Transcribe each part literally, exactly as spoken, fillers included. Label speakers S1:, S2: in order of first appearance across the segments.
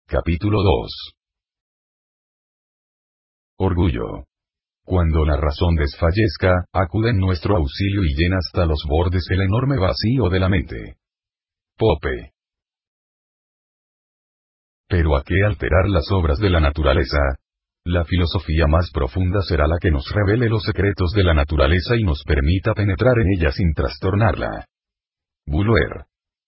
S1: Capítulo dos. Orgullo. Cuando la razón desfallezca, acude en nuestro auxilio y llena hasta los bordes el enorme vacío de la mente. Pope. Pero ¿a qué alterar las obras de la naturaleza? La filosofía más profunda será la que nos revele los secretos de la naturaleza y nos permita penetrar en ella sin trastornarla. Buller.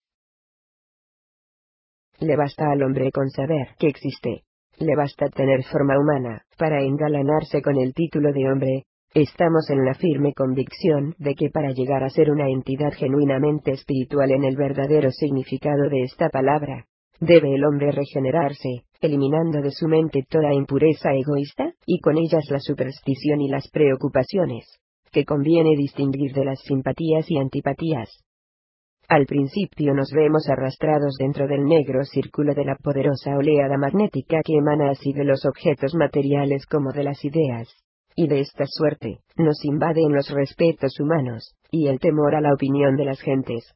S2: Le basta al hombre con saber que existe. Le basta tener forma humana, para engalanarse con el título de hombre. Estamos en la firme convicción de que para llegar a ser una entidad genuinamente espiritual en el verdadero significado de esta palabra, debe el hombre regenerarse, eliminando de su mente toda impureza egoísta, y con ellas la superstición y las preocupaciones, que conviene distinguir de las simpatías y antipatías. Al principio nos vemos arrastrados dentro del negro círculo de la poderosa oleada magnética que emana así de los objetos materiales como de las ideas. Y de esta suerte, nos invaden los respetos humanos, y el temor a la opinión de las gentes.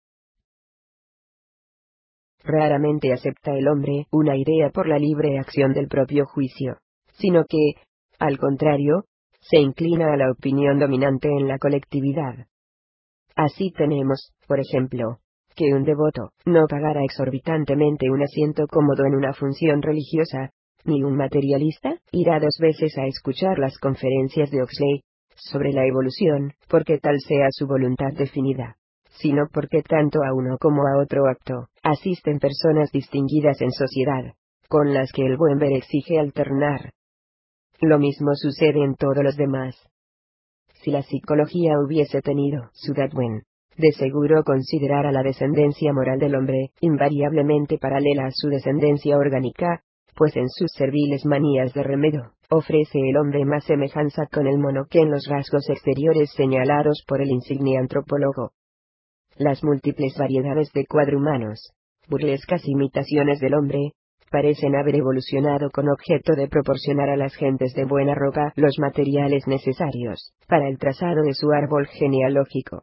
S2: Raramente acepta el hombre una idea por la libre acción del propio juicio, sino que, al contrario, se inclina a la opinión dominante en la colectividad. Así tenemos, por ejemplo, que un devoto no pagará exorbitantemente un asiento cómodo en una función religiosa, ni un materialista irá dos veces a escuchar las conferencias de Huxley sobre la evolución, porque tal sea su voluntad definida, sino porque tanto a uno como a otro acto asisten personas distinguidas en sociedad, con las que el buen ver exige alternar. Lo mismo sucede en todos los demás. Si la psicología hubiese tenido su Darwin, de seguro considerara la descendencia moral del hombre invariablemente paralela a su descendencia orgánica, pues en sus serviles manías de remedio, ofrece el hombre más semejanza con el mono que en los rasgos exteriores señalados por el insigne antropólogo. Las múltiples variedades de cuadrumanos, burlescas imitaciones del hombre, parecen haber evolucionado con objeto de proporcionar a las gentes de buena ropa los materiales necesarios para el trazado de su árbol genealógico.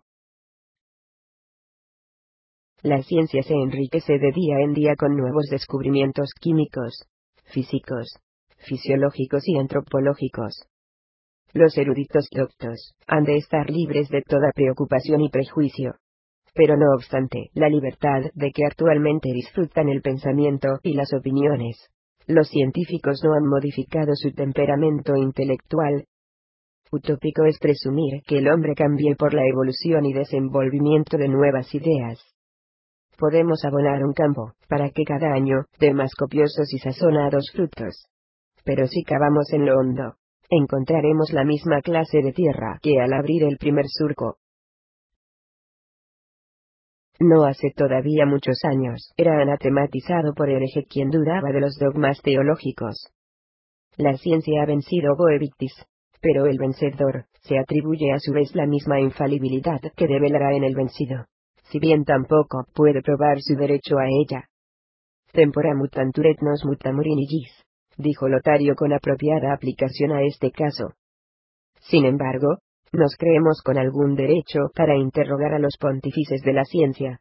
S2: La ciencia se enriquece de día en día con nuevos descubrimientos químicos, físicos, fisiológicos y antropológicos. Los eruditos doctos han de estar libres de toda preocupación y prejuicio. Pero no obstante la libertad de que actualmente disfrutan el pensamiento y las opiniones, los científicos no han modificado su temperamento intelectual. Utópico es presumir que el hombre cambie por la evolución y desenvolvimiento de nuevas ideas. Podemos abonar un campo, para que cada año dé más copiosos y sazonados frutos. Pero si cavamos en lo hondo, encontraremos la misma clase de tierra que al abrir el primer surco. No hace todavía muchos años era anatematizado por hereje quien dudaba de los dogmas teológicos. La ciencia ha vencido Boevictis, pero el vencedor se atribuye a su vez la misma infalibilidad que develará en el vencido, si bien tampoco puede probar su derecho a ella. Tempora mutantur et nos mutamur in illis, dijo Lotario con apropiada aplicación a este caso. Sin embargo, nos creemos con algún derecho para interrogar a los pontífices de la ciencia.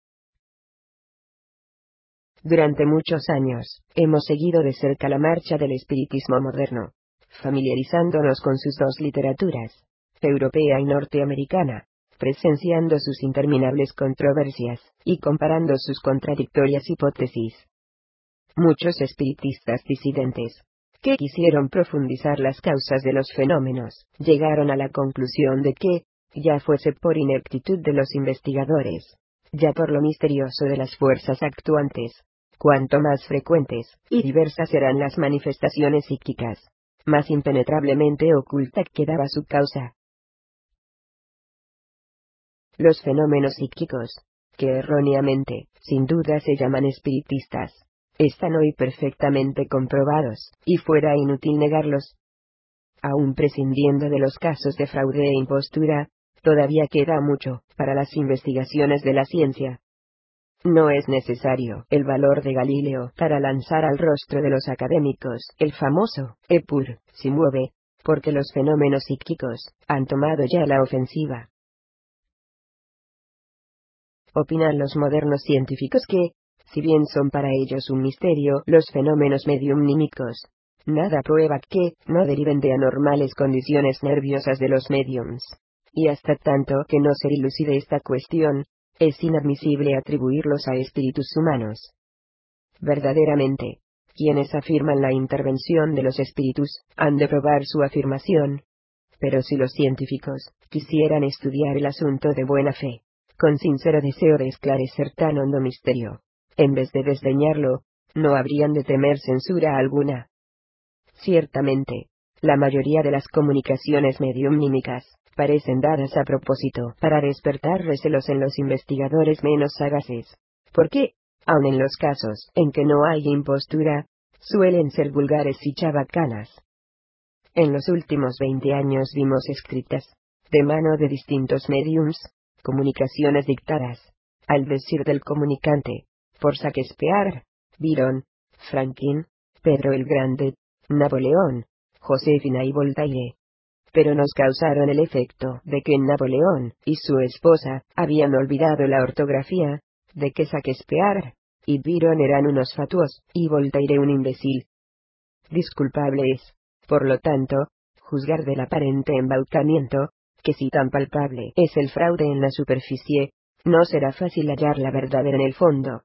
S2: Durante muchos años, hemos seguido de cerca la marcha del espiritismo moderno, familiarizándonos con sus dos literaturas, europea y norteamericana, presenciando sus interminables controversias, y comparando sus contradictorias hipótesis. Muchos espiritistas disidentes, que quisieron profundizar las causas de los fenómenos, llegaron a la conclusión de que, ya fuese por ineptitud de los investigadores, ya por lo misterioso de las fuerzas actuantes, cuanto más frecuentes y diversas eran las manifestaciones psíquicas, más impenetrablemente oculta quedaba su causa. Los fenómenos psíquicos, que erróneamente, sin duda se llaman espiritistas, están hoy perfectamente comprobados, y fuera inútil negarlos. Aún prescindiendo de los casos de fraude e impostura, todavía queda mucho para las investigaciones de la ciencia. No es necesario el valor de Galileo para lanzar al rostro de los académicos el famoso «Epur, si mueve», porque los fenómenos psíquicos han tomado ya la ofensiva. Opinan los modernos científicos que, Si bien son para ellos un misterio los fenómenos mediumnímicos, nada prueba que no deriven de anormales condiciones nerviosas de los mediums. Y hasta tanto que no se dilucide esta cuestión, es inadmisible atribuirlos a espíritus humanos. Verdaderamente, quienes afirman la intervención de los espíritus, han de probar su afirmación. Pero si los científicos quisieran estudiar el asunto de buena fe, con sincero deseo de esclarecer tan hondo misterio, en vez de desdeñarlo, no habrían de temer censura alguna. Ciertamente, la mayoría de las comunicaciones mediumnímicas parecen dadas a propósito para despertar recelos en los investigadores menos sagaces, porque, aun en los casos en que no hay impostura, suelen ser vulgares y chabacanas. En los últimos veinte años vimos escritas, de mano de distintos mediums, comunicaciones dictadas, al decir del comunicante, por Shakespeare, Byron, Franklin, Pedro el Grande, Napoleón, Josefina y Voltaire. Pero nos causaron el efecto de que Napoleón y su esposa habían olvidado la ortografía, de que Shakespeare y Byron eran unos fatuos, y Voltaire un imbécil. Disculpable es, por lo tanto, juzgar del aparente embaucamiento, que si tan palpable es el fraude en la superficie, no será fácil hallar la verdad en el fondo.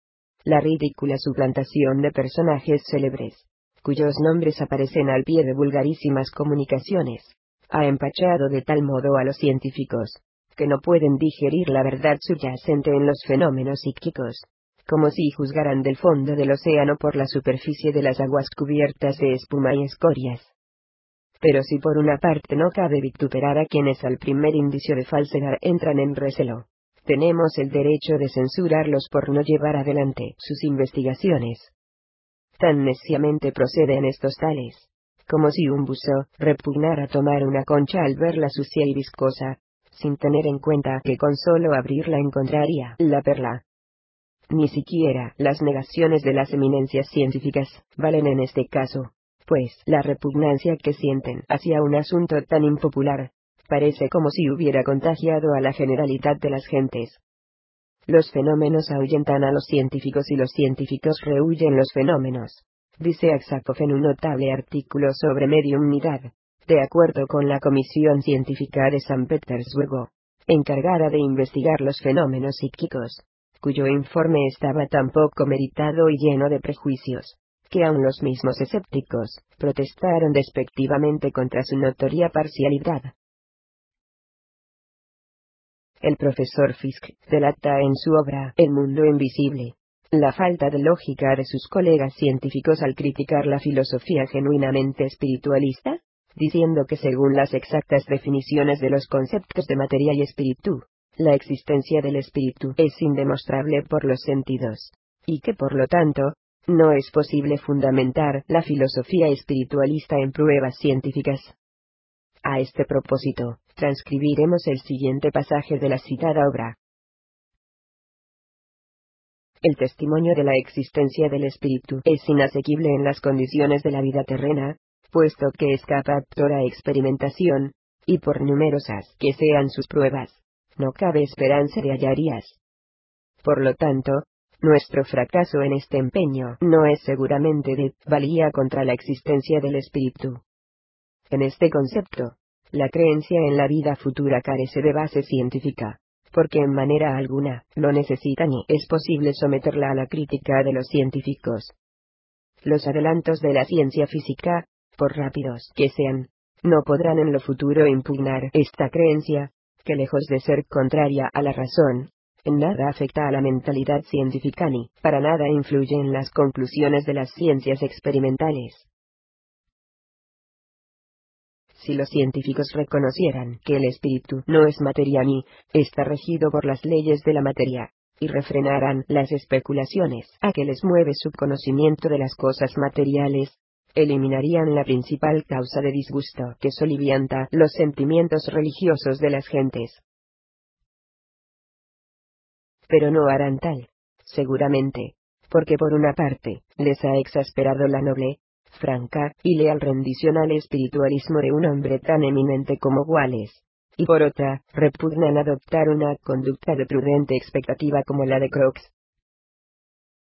S2: La ridícula suplantación de personajes célebres, cuyos nombres aparecen al pie de vulgarísimas comunicaciones, ha empachado de tal modo a los científicos, que no pueden digerir la verdad subyacente en los fenómenos psíquicos, como si juzgaran del fondo del océano por la superficie de las aguas cubiertas de espuma y escorias. Pero si por una parte no cabe vituperar a quienes al primer indicio de falsedad entran en recelo, tenemos el derecho de censurarlos por no llevar adelante sus investigaciones. Tan neciamente proceden estos tales, como si un buzo repugnara tomar una concha al verla sucia y viscosa, sin tener en cuenta que con solo abrirla encontraría la perla. Ni siquiera las negaciones de las eminencias científicas valen en este caso, pues la repugnancia que sienten hacia un asunto tan impopular, parece como si hubiera contagiado a la generalidad de las gentes. Los fenómenos ahuyentan a los científicos y los científicos rehuyen los fenómenos, dice Aksakov en un notable artículo sobre mediumnidad, de acuerdo con la Comisión Científica de San Petersburgo, encargada de investigar los fenómenos psíquicos, cuyo informe estaba tan poco meditado y lleno de prejuicios, que aun los mismos escépticos protestaron despectivamente contra su notoria parcialidad. El profesor Fisk delata en su obra El mundo invisible la falta de lógica de sus colegas científicos al criticar la filosofía genuinamente espiritualista, diciendo que según las exactas definiciones de los conceptos de materia y espíritu, la existencia del espíritu es indemostrable por los sentidos, y que por lo tanto, no es posible fundamentar la filosofía espiritualista en pruebas científicas. A este propósito, transcribiremos el siguiente pasaje de la citada obra. El testimonio de la existencia del espíritu es inasequible en las condiciones de la vida terrena, puesto que escapa a toda experimentación, y por numerosas que sean sus pruebas, no cabe esperanza de hallarías. Por lo tanto, nuestro fracaso en este empeño no es seguramente de valía contra la existencia del espíritu. En este concepto, la creencia en la vida futura carece de base científica, porque en manera alguna lo necesita ni es posible someterla a la crítica de los científicos. Los adelantos de la ciencia física, por rápidos que sean, no podrán en lo futuro impugnar esta creencia, que lejos de ser contraria a la razón, en nada afecta a la mentalidad científica ni para nada influye en las conclusiones de las ciencias experimentales. Si los científicos reconocieran que el espíritu no es materia ni está regido por las leyes de la materia, y refrenaran las especulaciones a que les mueve su conocimiento de las cosas materiales, eliminarían la principal causa de disgusto que solivianta los sentimientos religiosos de las gentes. Pero no harán tal, seguramente, porque por una parte, les ha exasperado la noble, franca y leal rendición al espiritualismo de un hombre tan eminente como Wallace, y por otra, repugnan adoptar una conducta de prudente expectativa como la de Crookes.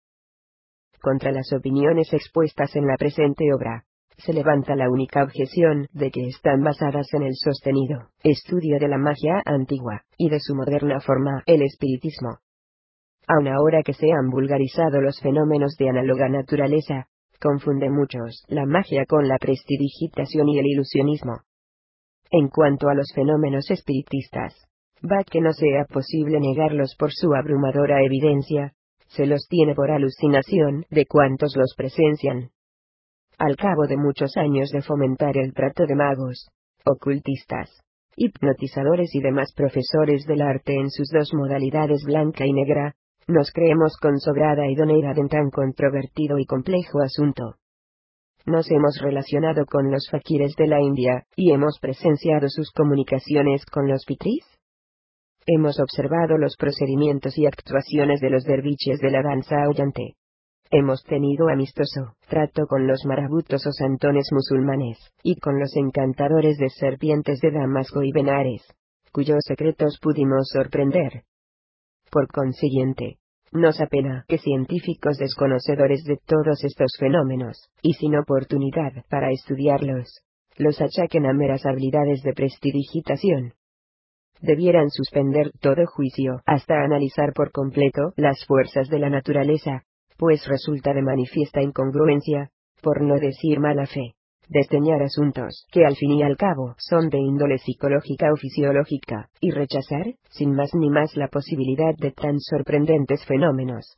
S2: Contra las opiniones expuestas en la presente obra, se levanta la única objeción de que están basadas en el sostenido estudio de la magia antigua, y de su moderna forma, el espiritismo. Aun ahora que se han vulgarizado los fenómenos de análoga naturaleza, confunde muchos la magia con la prestidigitación y el ilusionismo. En cuanto a los fenómenos espiritistas, va que no sea posible negarlos por su abrumadora evidencia, se los tiene por alucinación de cuantos los presencian. Al cabo de muchos años de fomentar el trato de magos, ocultistas, hipnotizadores y demás profesores del arte en sus dos modalidades blanca y negra, nos creemos con sobrada idoneidad en tan controvertido y complejo asunto. Nos hemos relacionado con los faquires de la India, y hemos presenciado sus comunicaciones con los pitris. Hemos observado los procedimientos y actuaciones de los derviches de la danza aullante. Hemos tenido amistoso trato con los marabutos o santones musulmanes, y con los encantadores de serpientes de Damasco y Benares, cuyos secretos pudimos sorprender. Por consiguiente, nos apena que científicos desconocedores de todos estos fenómenos, y sin oportunidad para estudiarlos, los achaquen a meras habilidades de prestidigitación. Debieran suspender todo juicio hasta analizar por completo las fuerzas de la naturaleza, pues resulta de manifiesta incongruencia, por no decir mala fe, desdeñar asuntos que al fin y al cabo son de índole psicológica o fisiológica, y rechazar, sin más ni más, la posibilidad de tan sorprendentes fenómenos.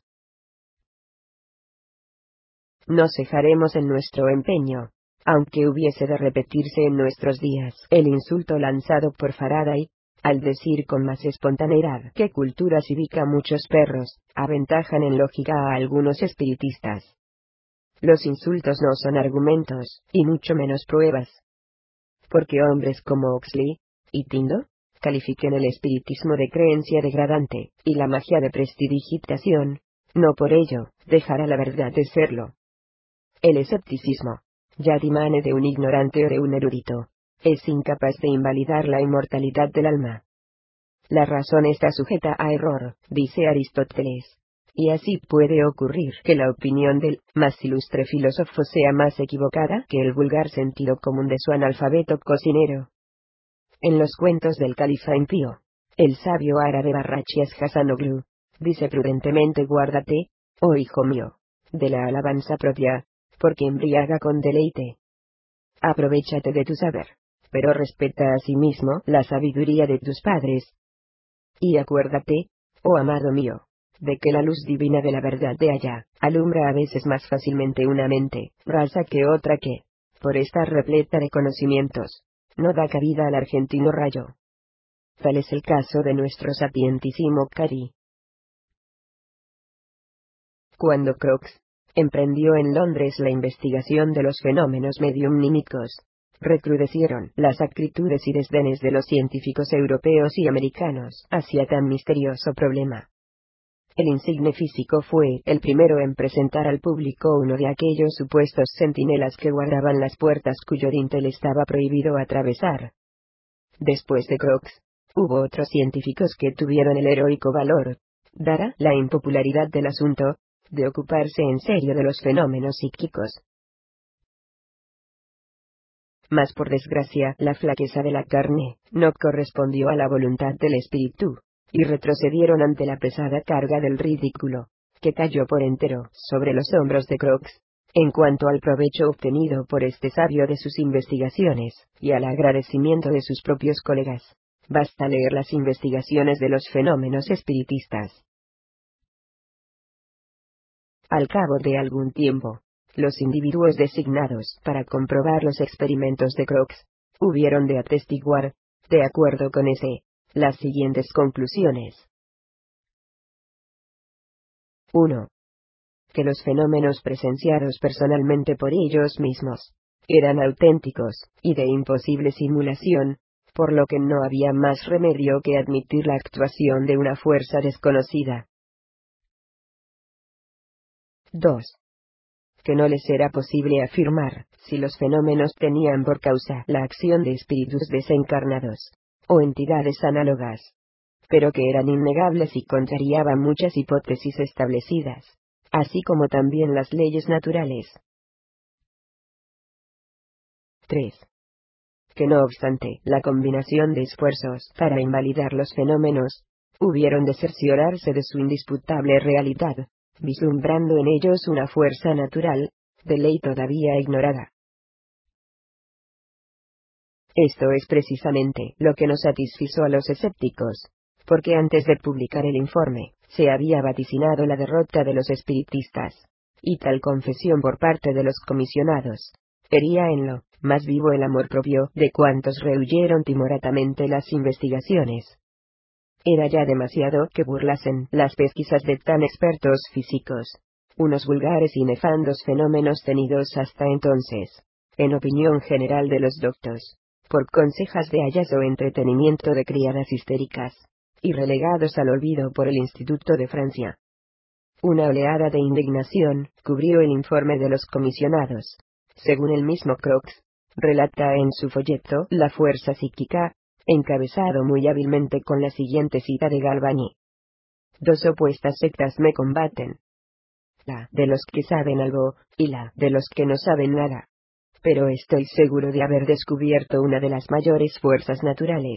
S2: No cejaremos en nuestro empeño, aunque hubiese de repetirse en nuestros días el insulto lanzado por Faraday, al decir con más espontaneidad que cultura cívica muchos perros aventajan en lógica a algunos espiritistas. Los insultos no son argumentos, y mucho menos pruebas. Porque hombres como Oxley y Tyndall califiquen el espiritismo de creencia degradante, y la magia de prestidigitación, no por ello dejará la verdad de serlo. El escepticismo, ya dimane de un ignorante o de un erudito, es incapaz de invalidar la inmortalidad del alma. La razón está sujeta a error, dice Aristóteles. Y así puede ocurrir que la opinión del más ilustre filósofo sea más equivocada que el vulgar sentido común de su analfabeto cocinero. En los cuentos del califa impío, el sabio árabe Barrachias Hasanoglu dice prudentemente: guárdate, oh hijo mío, de la alabanza propia, porque embriaga con deleite. Aprovéchate de tu saber, pero respeta asimismo la sabiduría de tus padres. Y acuérdate, oh amado mío, de que la luz divina de la verdad de allá, alumbra a veces más fácilmente una mente rasa que otra que, por estar repleta de conocimientos, no da cabida al argentino rayo. Tal es el caso de nuestro sapientísimo Cari. Cuando Crookes emprendió en Londres la investigación de los fenómenos mediumnímicos, recrudecieron las acritudes y desdenes de los científicos europeos y americanos hacia tan misterioso problema. El insigne físico fue el primero en presentar al público uno de aquellos supuestos centinelas que guardaban las puertas cuyo dintel estaba prohibido atravesar. Después de Crookes, hubo otros científicos que tuvieron el heroico valor, dada la impopularidad del asunto, de ocuparse en serio de los fenómenos psíquicos. Mas por desgracia, la flaqueza de la carne no correspondió a la voluntad del espíritu, y retrocedieron ante la pesada carga del ridículo, que cayó por entero sobre los hombros de Crookes. En cuanto al provecho obtenido por este sabio de sus investigaciones, y al agradecimiento de sus propios colegas, basta leer las investigaciones de los fenómenos espiritistas. Al cabo de algún tiempo, los individuos designados para comprobar los experimentos de Crookes hubieron de atestiguar, de acuerdo con ese, las siguientes conclusiones. uno. Que los fenómenos presenciados personalmente por ellos mismos eran auténticos y de imposible simulación, por lo que no había más remedio que admitir la actuación de una fuerza desconocida. dos. Que no les era posible afirmar si los fenómenos tenían por causa la acción de espíritus desencarnados, o entidades análogas, pero que eran innegables y contrariaban muchas hipótesis establecidas, así como también las leyes naturales. tres. Que no obstante la combinación de esfuerzos para invalidar los fenómenos, hubieron de cerciorarse de su indisputable realidad, vislumbrando en ellos una fuerza natural, de ley todavía ignorada. Esto es precisamente lo que nos satisfizo a los escépticos, porque antes de publicar el informe, se había vaticinado la derrota de los espiritistas, y tal confesión por parte de los comisionados hería en lo más vivo el amor propio de cuantos rehuyeron timoratamente las investigaciones. Era ya demasiado que burlasen las pesquisas de tan expertos físicos, unos vulgares y nefandos fenómenos tenidos hasta entonces, en opinión general de los doctos, por consejas de hayas o entretenimiento de criadas histéricas, y relegados al olvido por el Instituto de Francia. Una oleada de indignación cubrió el informe de los comisionados. Según el mismo Crookes relata en su folleto La fuerza psíquica, encabezado muy hábilmente con la siguiente cita de Galvani. Dos opuestas sectas me combaten. La de los que saben algo, y la de los que no saben nada. Pero estoy seguro de haber descubierto una de las mayores fuerzas naturales.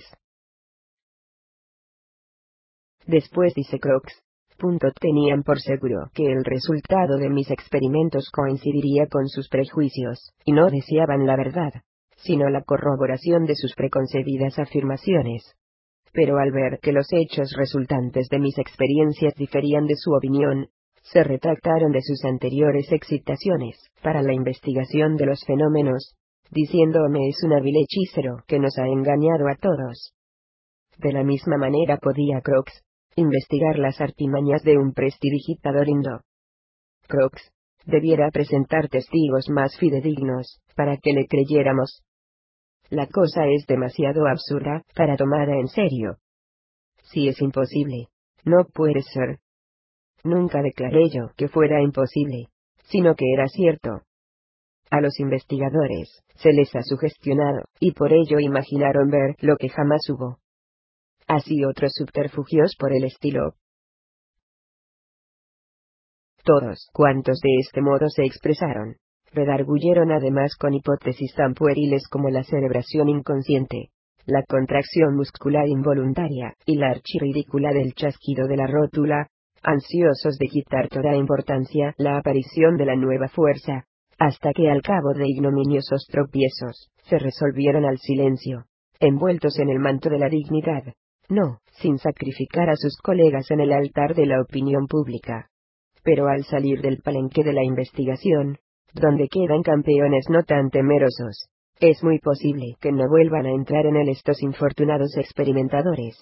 S2: Después dice Crookes, punto tenían por seguro que el resultado de mis experimentos coincidiría con sus prejuicios, y no deseaban la verdad, sino la corroboración de sus preconcebidas afirmaciones. Pero al ver que los hechos resultantes de mis experiencias diferían de su opinión, se retractaron de sus anteriores excitaciones para la investigación de los fenómenos, diciéndome es un hábil hechicero que nos ha engañado a todos. De la misma manera podía Crookes investigar las artimañas de un prestidigitador indo. Crookes debiera presentar testigos más fidedignos, para que le creyéramos. La cosa es demasiado absurda para tomada en serio. Si es imposible, no puede ser. Nunca declaré yo que fuera imposible, sino que era cierto. A los investigadores se les ha sugestionado, y por ello imaginaron ver lo que jamás hubo. Así otros subterfugios por el estilo. Todos cuantos de este modo se expresaron, redarguyeron además con hipótesis tan pueriles como la cerebración inconsciente, la contracción muscular involuntaria, y la archirridícula del chasquido de la rótula, ansiosos de quitar toda importancia la aparición de la nueva fuerza, hasta que al cabo de ignominiosos tropiezos, se resolvieron al silencio, envueltos en el manto de la dignidad, no, sin sacrificar a sus colegas en el altar de la opinión pública. Pero al salir del palenque de la investigación, donde quedan campeones no tan temerosos, es muy posible que no vuelvan a entrar en él estos infortunados experimentadores.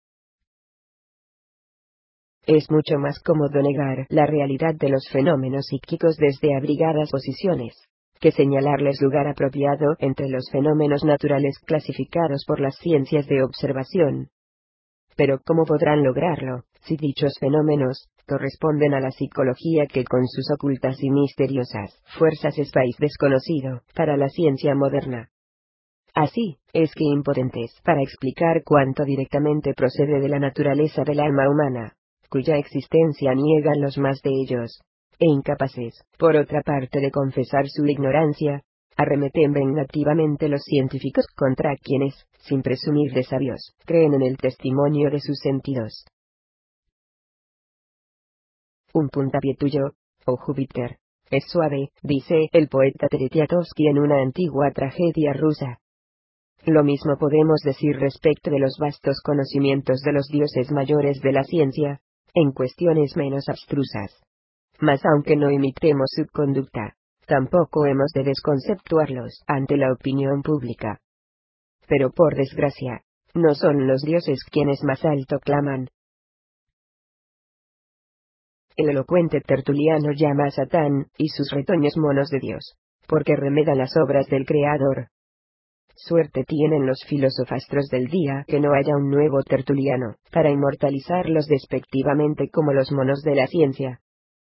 S2: Es mucho más cómodo negar la realidad de los fenómenos psíquicos desde abrigadas posiciones, que señalarles lugar apropiado entre los fenómenos naturales clasificados por las ciencias de observación. Pero ¿cómo podrán lograrlo, si dichos fenómenos corresponden a la psicología que con sus ocultas y misteriosas fuerzas es país desconocido para la ciencia moderna? Así, es que impotentes para explicar cuánto directamente procede de la naturaleza del alma humana, cuya existencia niegan los más de ellos, e incapaces, por otra parte de confesar su ignorancia, arremeten vengativamente los científicos contra quienes, sin presumir de sabios, creen en el testimonio de sus sentidos. Un puntapié tuyo, oh Júpiter, es suave, dice el poeta Teretiatovsky en una antigua tragedia rusa. Lo mismo podemos decir respecto de los vastos conocimientos de los dioses mayores de la ciencia, en cuestiones menos abstrusas. Mas aunque no imitemos su conducta, tampoco hemos de desconceptuarlos ante la opinión pública. Pero por desgracia, no son los dioses quienes más alto claman. El elocuente Tertuliano llama a Satán y sus retoños monos de Dios, porque remedan las obras del Creador. Suerte tienen los filosofastros del día que no haya un nuevo Tertuliano, para inmortalizarlos despectivamente como los monos de la ciencia.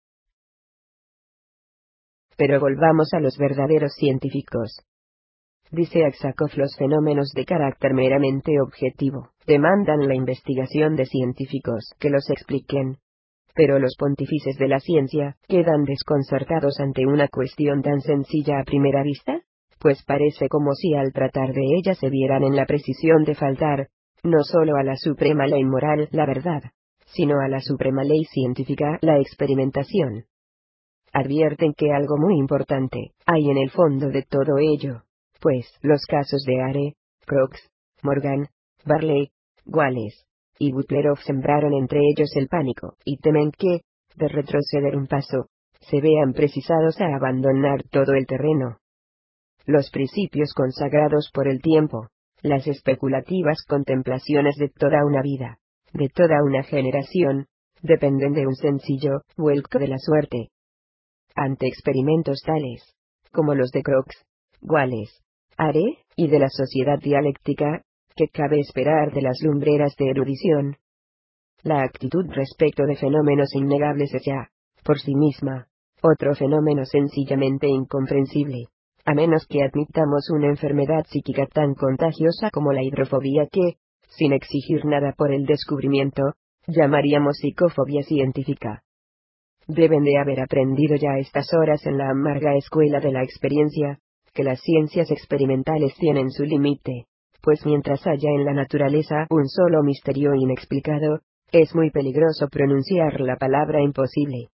S2: Pero volvamos a los verdaderos científicos. Dice Aksakov, los fenómenos de carácter meramente objetivo demandan la investigación de científicos que los expliquen. Pero los pontífices de la ciencia quedan desconcertados ante una cuestión tan sencilla a primera vista, pues parece como si al tratar de ella se vieran en la precisión de faltar, no solo a la suprema ley moral, la verdad, sino a la suprema ley científica, la experimentación. Advierten que algo muy importante hay en el fondo de todo ello, pues los casos de Are, Crookes, Morgan, Barley, Wallace y Butlerov sembraron entre ellos el pánico, y temen que, de retroceder un paso, se vean precisados a abandonar todo el terreno. Los principios consagrados por el tiempo, las especulativas contemplaciones de toda una vida, de toda una generación, dependen de un sencillo vuelco de la suerte. Ante experimentos tales, como los de Crookes, Wallace, Are, y de la sociedad dialéctica, que cabe esperar de las lumbreras de erudición, la actitud respecto de fenómenos innegables es ya, por sí misma, otro fenómeno sencillamente incomprensible, a menos que admitamos una enfermedad psíquica tan contagiosa como la hidrofobia que, sin exigir nada por el descubrimiento, llamaríamos psicofobia científica. Deben de haber aprendido ya a estas horas en la amarga escuela de la experiencia, que las ciencias experimentales tienen su límite, pues mientras haya en la naturaleza un solo misterio inexplicado, es muy peligroso pronunciar la palabra imposible.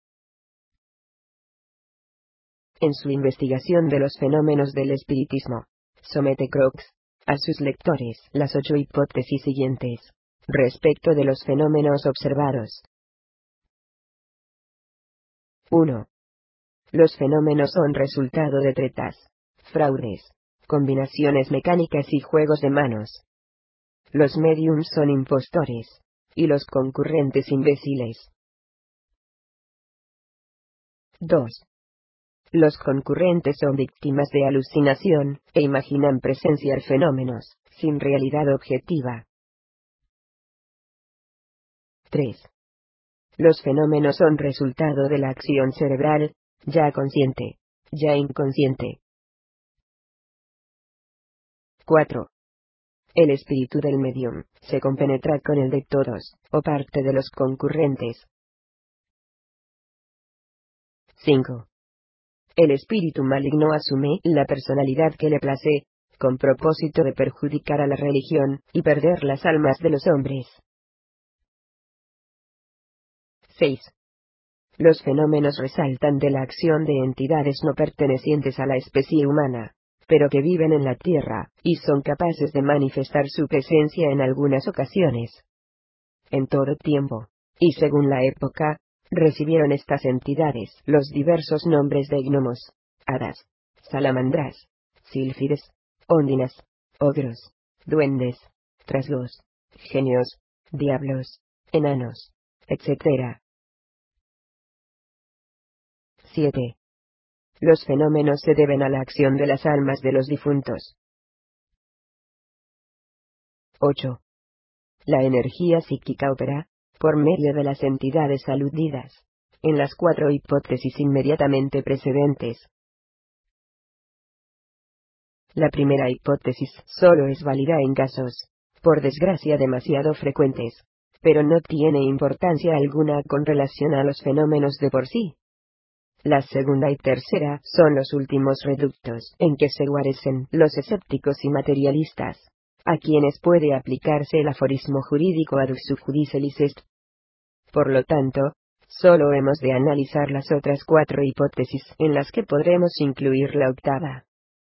S2: En su investigación de los fenómenos del espiritismo, somete Crookes a sus lectores las ocho hipótesis siguientes, respecto de los fenómenos observados. uno. Los fenómenos son resultado de tretas, fraudes, combinaciones mecánicas y juegos de manos. Los médiums son impostores, y los concurrentes imbéciles. dos. Los concurrentes son víctimas de alucinación, e imaginan presenciar fenómenos, sin realidad objetiva. tres. Los fenómenos son resultado de la acción cerebral, ya consciente, ya inconsciente. cuatro. El espíritu del medium se compenetra con el de todos, o parte de los concurrentes. cinco. El espíritu maligno asume la personalidad que le place, con propósito de perjudicar a la religión, y perder las almas de los hombres. seis. Los fenómenos resaltan de la acción de entidades no pertenecientes a la especie humana, pero que viven en la Tierra, y son capaces de manifestar su presencia en algunas ocasiones. En todo tiempo, y según la época, recibieron estas entidades los diversos nombres de gnomos, hadas, salamandras, sílfides, óndinas, ogros, duendes, trasgos, genios, diablos, enanos, etcétera. siete. Los fenómenos se deben a la acción de las almas de los difuntos. ocho. La energía psíquica opera, por medio de las entidades aludidas, en las cuatro hipótesis inmediatamente precedentes. La primera hipótesis solo es válida en casos, por desgracia demasiado frecuentes, pero no tiene importancia alguna con relación a los fenómenos de por sí. La segunda y tercera son los últimos reductos en que se guarecen los escépticos y materialistas, a quienes puede aplicarse el aforismo jurídico ad usu judicelis est. Por lo tanto, solo hemos de analizar las otras cuatro hipótesis en las que podremos incluir la octava.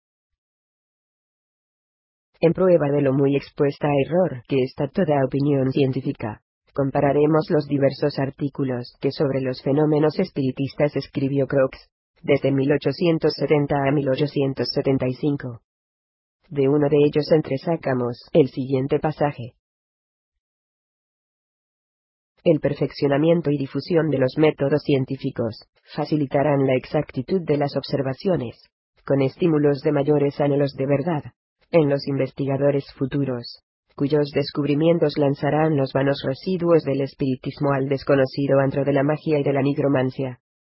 S2: En prueba de lo muy expuesta a error que está toda opinión científica, compararemos los diversos artículos que sobre los fenómenos espiritistas escribió Crookes, desde mil ochocientos setenta a mil ochocientos setenta y cinco. De uno de ellos entresacamos el siguiente pasaje. El perfeccionamiento y difusión de los métodos científicos facilitarán la exactitud de las observaciones, con estímulos de mayores anhelos de verdad, en los investigadores futuros, cuyos descubrimientos lanzarán los vanos residuos del espiritismo al desconocido antro de la magia y de la nigromancia.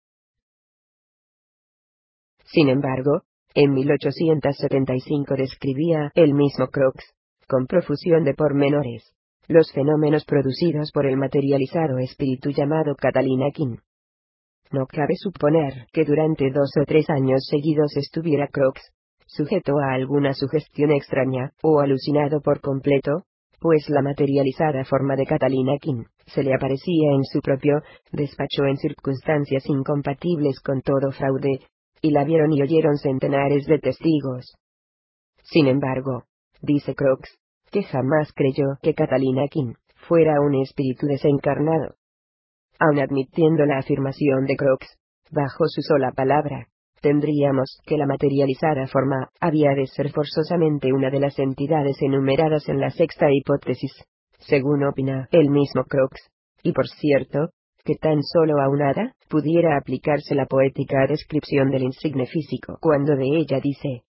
S2: Sin embargo, en mil ochocientos setenta y cinco describía el mismo Crookes, con profusión de pormenores, los fenómenos producidos por el materializado espíritu llamado Catalina King. No cabe suponer que durante dos o tres años seguidos estuviera Crookes sujeto a alguna sugestión extraña, o alucinado por completo, pues la materializada forma de Catalina King se le aparecía en su propio despacho en circunstancias incompatibles con todo fraude, y la vieron y oyeron centenares de testigos. Sin embargo, dice Crookes, que jamás creyó que Catalina King fuera un espíritu desencarnado. Aun admitiendo la afirmación de Crookes, bajo su sola palabra, tendríamos que la materializada forma había de ser forzosamente una de las entidades enumeradas en la sexta hipótesis, según opina el mismo Crookes, y por cierto, que tan solo aunada pudiera aplicarse la poética descripción del insigne físico cuando de ella dice: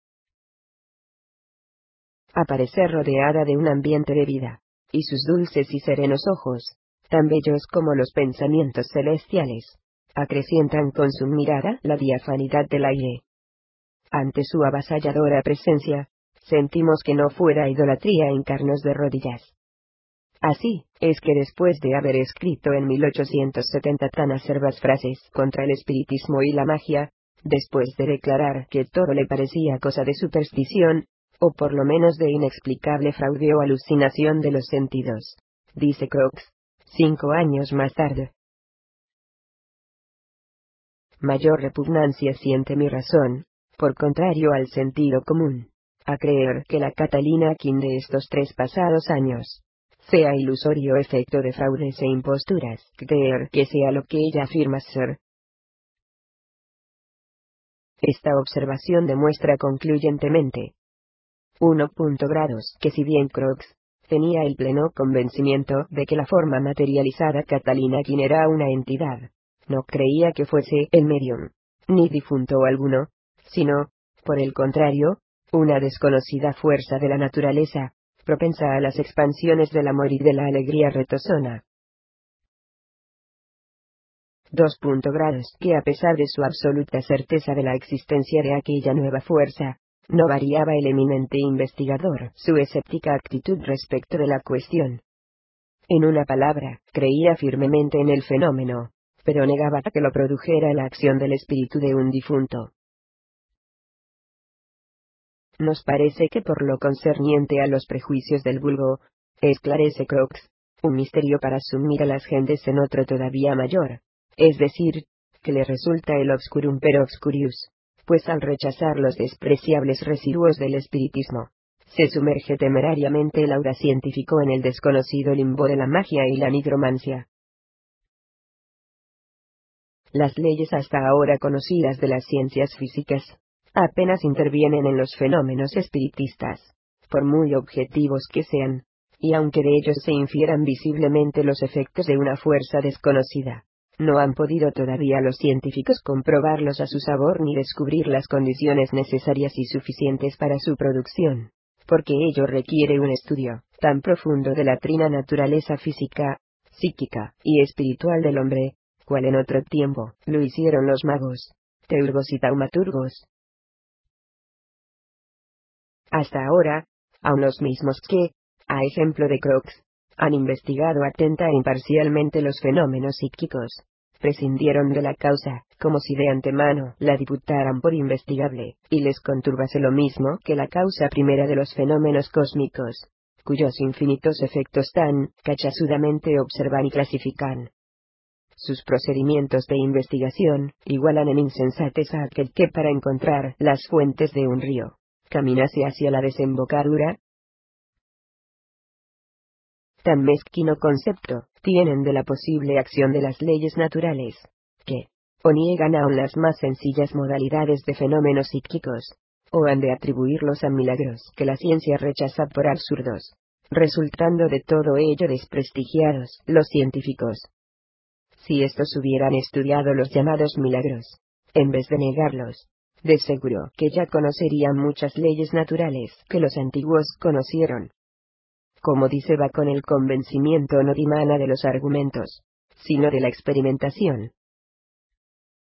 S2: aparecer rodeada de un ambiente de vida, y sus dulces y serenos ojos, tan bellos como los pensamientos celestiales, acrecientan con su mirada la diafanidad del aire. Ante su avasalladora presencia, sentimos que no fuera idolatría hincarnos de rodillas. Así, es que después de haber escrito en mil ochocientos setenta tan acerbas frases contra el espiritismo y la magia, después de declarar que todo le parecía cosa de superstición, o por lo menos de inexplicable fraude o alucinación de los sentidos, dice Crookes, cinco años más tarde: mayor repugnancia siente mi razón, por contrario al sentido común, a creer que la Catalina King de estos tres pasados años sea ilusorio efecto de fraudes e imposturas, creer que sea lo que ella afirma ser. Esta observación demuestra concluyentemente: uno. Grados que si bien Crookes tenía el pleno convencimiento de que la forma materializada Catalina King era una entidad, no creía que fuese el medium, ni difunto alguno, sino, por el contrario, una desconocida fuerza de la naturaleza, propensa a las expansiones del amor y de la alegría retozona. dos. Grados que a pesar de su absoluta certeza de la existencia de aquella nueva fuerza, no variaba el eminente investigador su escéptica actitud respecto de la cuestión. En una palabra, creía firmemente en el fenómeno, pero negaba que lo produjera la acción del espíritu de un difunto. Nos parece que por lo concerniente a los prejuicios del vulgo, esclarece Crookes, un misterio para sumir a las gentes en otro todavía mayor, es decir, que le resulta el obscurum per obscurius, pues al rechazar los despreciables residuos del espiritismo, se sumerge temerariamente el aura científico en el desconocido limbo de la magia y la nigromancia. Las leyes hasta ahora conocidas de las ciencias físicas apenas intervienen en los fenómenos espiritistas, por muy objetivos que sean, y aunque de ellos se infieran visiblemente los efectos de una fuerza desconocida, no han podido todavía los científicos comprobarlos a su sabor ni descubrir las condiciones necesarias y suficientes para su producción, porque ello requiere un estudio tan profundo de la trina naturaleza física, psíquica y espiritual del hombre, cual en otro tiempo lo hicieron los magos, teurgos y taumaturgos. Hasta ahora, aun los mismos que, a ejemplo de Crookes, han investigado atenta e imparcialmente los fenómenos psíquicos, prescindieron de la causa, como si de antemano la diputaran por investigable, y les conturbase lo mismo que la causa primera de los fenómenos cósmicos, cuyos infinitos efectos tan cachazudamente observan y clasifican. Sus procedimientos de investigación igualan en insensatez a aquel que para encontrar las fuentes de un río caminase hacia la desembocadura. Tan mezquino concepto tienen de la posible acción de las leyes naturales, que, o niegan aún las más sencillas modalidades de fenómenos psíquicos, o han de atribuirlos a milagros que la ciencia rechaza por absurdos, resultando de todo ello desprestigiados los científicos. Si estos hubieran estudiado los llamados milagros, en vez de negarlos, de seguro que ya conocerían muchas leyes naturales que los antiguos conocieron. Como dice Bacon, el convencimiento no dimana de los argumentos, sino de la experimentación.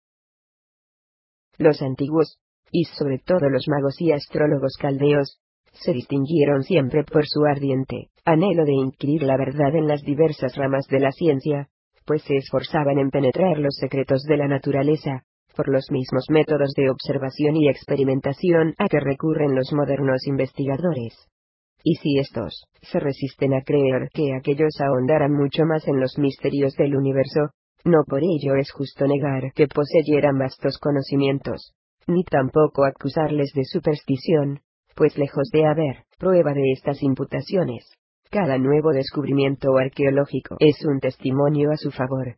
S2: Los antiguos, y sobre todo los magos y astrólogos caldeos, se distinguieron siempre por su ardiente anhelo de inquirir la verdad en las diversas ramas de la ciencia, pues se esforzaban en penetrar los secretos de la naturaleza, por los mismos métodos de observación y experimentación a que recurren los modernos investigadores. Y si estos se resisten a creer que aquellos ahondaran mucho más en los misterios del universo, no por ello es justo negar que poseyeran vastos conocimientos, ni tampoco acusarles de superstición, pues lejos de haber prueba de estas imputaciones, cada nuevo descubrimiento arqueológico es un testimonio a su favor.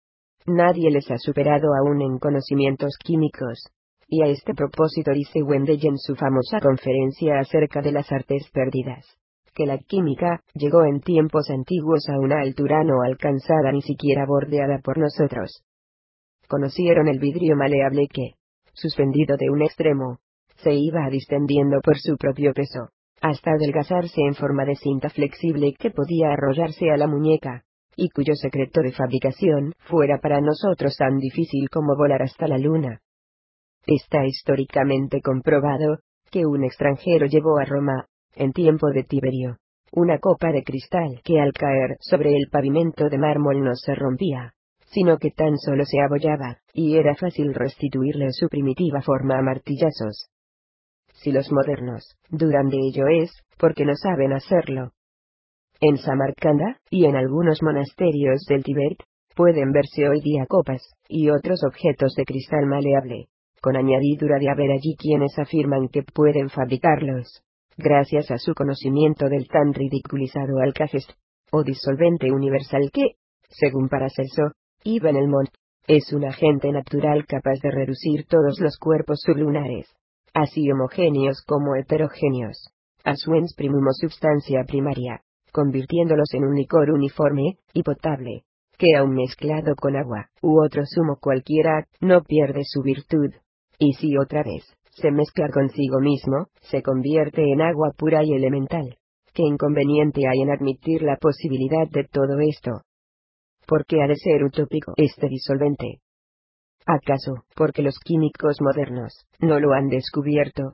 S2: Nadie les ha superado aún en conocimientos químicos, y a este propósito dice Wendell en su famosa conferencia acerca de las artes perdidas, que la química llegó en tiempos antiguos a una altura no alcanzada ni siquiera bordeada por nosotros. Conocieron el vidrio maleable que, suspendido de un extremo, se iba distendiendo por su propio peso, hasta adelgazarse en forma de cinta flexible que podía arrollarse a la muñeca, y cuyo secreto de fabricación fuera para nosotros tan difícil como volar hasta la luna. Está históricamente comprobado que un extranjero llevó a Roma, en tiempo de Tiberio, una copa de cristal que al caer sobre el pavimento de mármol no se rompía, sino que tan solo se abollaba, y era fácil restituirle su primitiva forma a martillazos. Si los modernos dudan de ello es porque no saben hacerlo. En Samarcanda, y en algunos monasterios del Tíbet, pueden verse hoy día copas y otros objetos de cristal maleable, con añadidura de haber allí quienes afirman que pueden fabricarlos, gracias a su conocimiento del tan ridiculizado alcagest, o disolvente universal que, según Paracelso, Ibn el-Mont, es un agente natural capaz de reducir todos los cuerpos sublunares, así homogéneos como heterogéneos, a su ens primum substancia primaria, convirtiéndolos en un licor uniforme y potable, que aun mezclado con agua, u otro zumo cualquiera, no pierde su virtud, y si otra vez se mezcla consigo mismo, se convierte en agua pura y elemental. ¿Qué inconveniente hay en admitir la posibilidad de todo esto? ¿Por qué ha de ser utópico este disolvente? ¿Acaso porque los químicos modernos no lo han descubierto?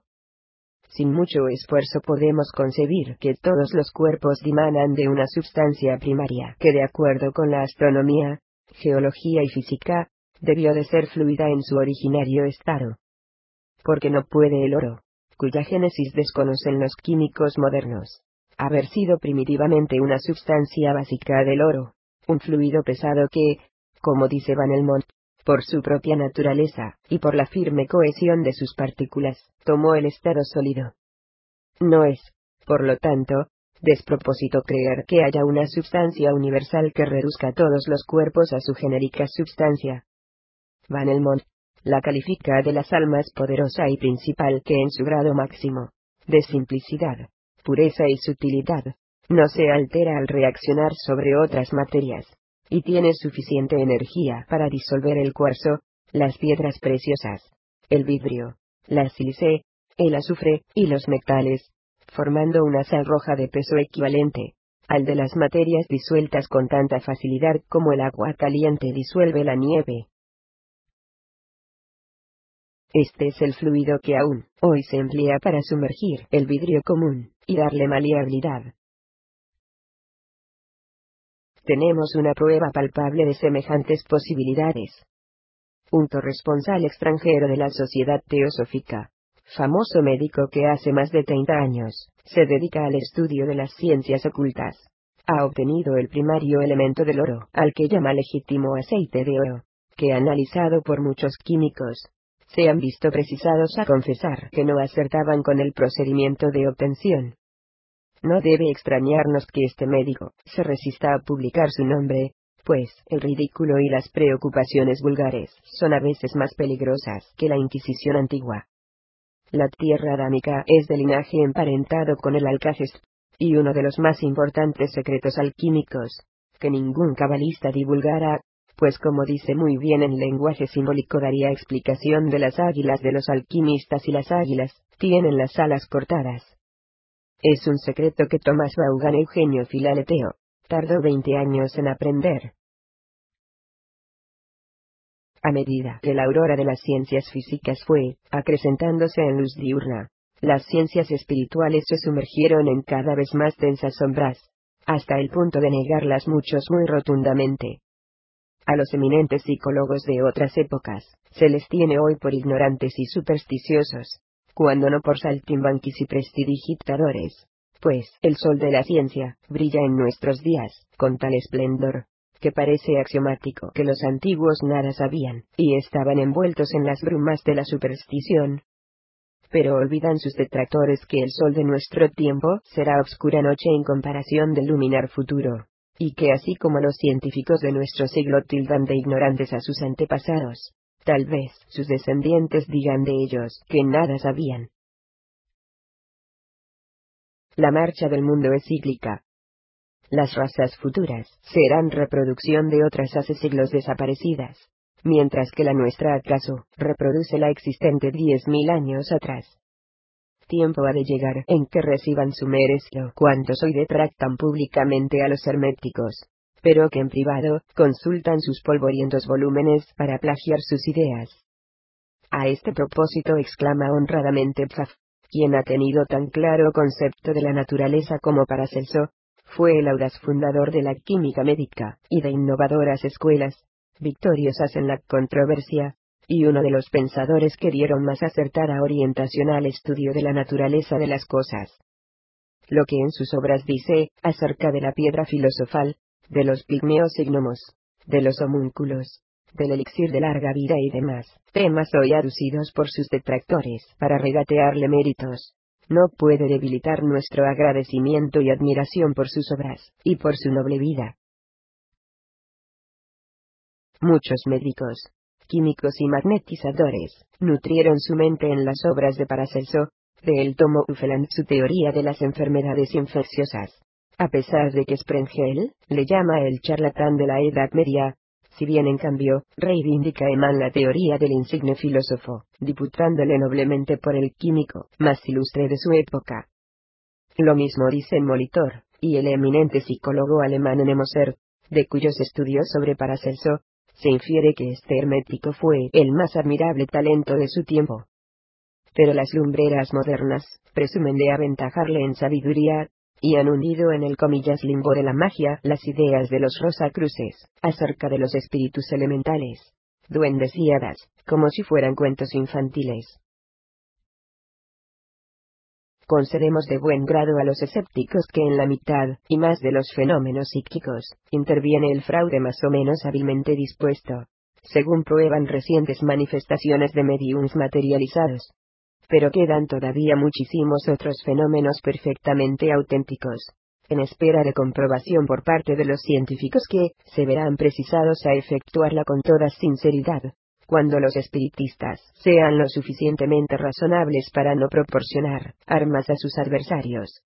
S2: Sin mucho esfuerzo podemos concebir que todos los cuerpos dimanan de una sustancia primaria que, de acuerdo con la astronomía, geología y física, debió de ser fluida en su originario estado. Porque no puede el oro, cuya génesis desconocen los químicos modernos, haber sido primitivamente una sustancia básica del oro, un fluido pesado que, como dice Van Helmont, por su propia naturaleza, y por la firme cohesión de sus partículas, tomó el estado sólido. No es, por lo tanto, despropósito creer que haya una sustancia universal que reduzca todos los cuerpos a su genérica sustancia. Van Helmont la califica de la sal más poderosa y principal que en su grado máximo de simplicidad, pureza y sutilidad, no se altera al reaccionar sobre otras materias, y tiene suficiente energía para disolver el cuarzo, las piedras preciosas, el vidrio, la sílice, el azufre y los metales, formando una sal roja de peso equivalente al de las materias disueltas con tanta facilidad como el agua caliente disuelve la nieve. Este es el fluido que aún hoy se emplea para sumergir el vidrio común y darle maleabilidad. Tenemos una prueba palpable de semejantes posibilidades. Un corresponsal extranjero de la Sociedad Teosófica, famoso médico que hace más de treinta años se dedica al estudio de las ciencias ocultas, ha obtenido el primario elemento del oro, al que llama legítimo aceite de oro, que analizado por muchos químicos, se han visto precisados a confesar que no acertaban con el procedimiento de obtención. No debe extrañarnos que este médico se resista a publicar su nombre, pues el ridículo y las preocupaciones vulgares son a veces más peligrosas que la Inquisición antigua. La tierra adámica es de linaje emparentado con el alcagest, y uno de los más importantes secretos alquímicos, que ningún cabalista divulgara, pues como dice muy bien en lenguaje simbólico daría explicación de las águilas de los alquimistas, y las águilas tienen las alas cortadas. Es un secreto que Tomás Vaughan Eugenio Filaleteo tardó veinte años en aprender. A medida que la aurora de las ciencias físicas fue acrecentándose en luz diurna, las ciencias espirituales se sumergieron en cada vez más densas sombras, hasta el punto de negarlas muchos muy rotundamente. A los eminentes psicólogos de otras épocas, se les tiene hoy por ignorantes y supersticiosos, cuando no por saltimbanquis y prestidigitadores, pues el sol de la ciencia brilla en nuestros días, con tal esplendor, que parece axiomático que los antiguos nada sabían, y estaban envueltos en las brumas de la superstición. Pero olvidan sus detractores que el sol de nuestro tiempo será obscura noche en comparación del luminar futuro, y que así como los científicos de nuestro siglo tildan de ignorantes a sus antepasados, tal vez sus descendientes digan de ellos que nada sabían. La marcha del mundo es cíclica. Las razas futuras serán reproducción de otras hace siglos desaparecidas, mientras que la nuestra acaso reproduce la existente diez mil años atrás. Tiempo ha de llegar en que reciban su merecido cuantos hoy detractan públicamente a los herméticos, pero que en privado consultan sus polvorientos volúmenes para plagiar sus ideas. A este propósito exclama honradamente Pfaff, quien ha tenido tan claro concepto de la naturaleza como Paracelso, fue el audaz fundador de la química médica, y de innovadoras escuelas, victoriosas en la controversia, y uno de los pensadores que dieron más acertada orientación al estudio de la naturaleza de las cosas. Lo que en sus obras dice, acerca de la piedra filosofal, de los pigmeos y gnomos, de los homúnculos, del elixir de larga vida y demás, temas hoy aducidos por sus detractores para regatearle méritos, no puede debilitar nuestro agradecimiento y admiración por sus obras, y por su noble vida. Muchos médicos, químicos y magnetizadores, nutrieron su mente en las obras de Paracelso, de él tomó Hufeland su teoría de las enfermedades infecciosas, a pesar de que Sprengel le llama el charlatán de la Edad Media, si bien en cambio, reivindica Eman la teoría del insigne filósofo, diputándole noblemente por el químico más ilustre de su época. Lo mismo dice Molitor, y el eminente psicólogo alemán Nemoser, de cuyos estudios sobre Paracelso se infiere que este hermético fue el más admirable talento de su tiempo. Pero las lumbreras modernas presumen de aventajarle en sabiduría, y han hundido en el comillas limbo de la magia las ideas de los Rosacruces, acerca de los espíritus elementales, duendes y hadas, como si fueran cuentos infantiles. Concedemos de buen grado a los escépticos que en la mitad, y más de los fenómenos psíquicos, interviene el fraude más o menos hábilmente dispuesto, según prueban recientes manifestaciones de mediums materializados. Pero quedan todavía muchísimos otros fenómenos perfectamente auténticos, en espera de comprobación por parte de los científicos que se verán precisados a efectuarla con toda sinceridad, cuando los espiritistas sean lo suficientemente razonables para no proporcionar armas a sus adversarios.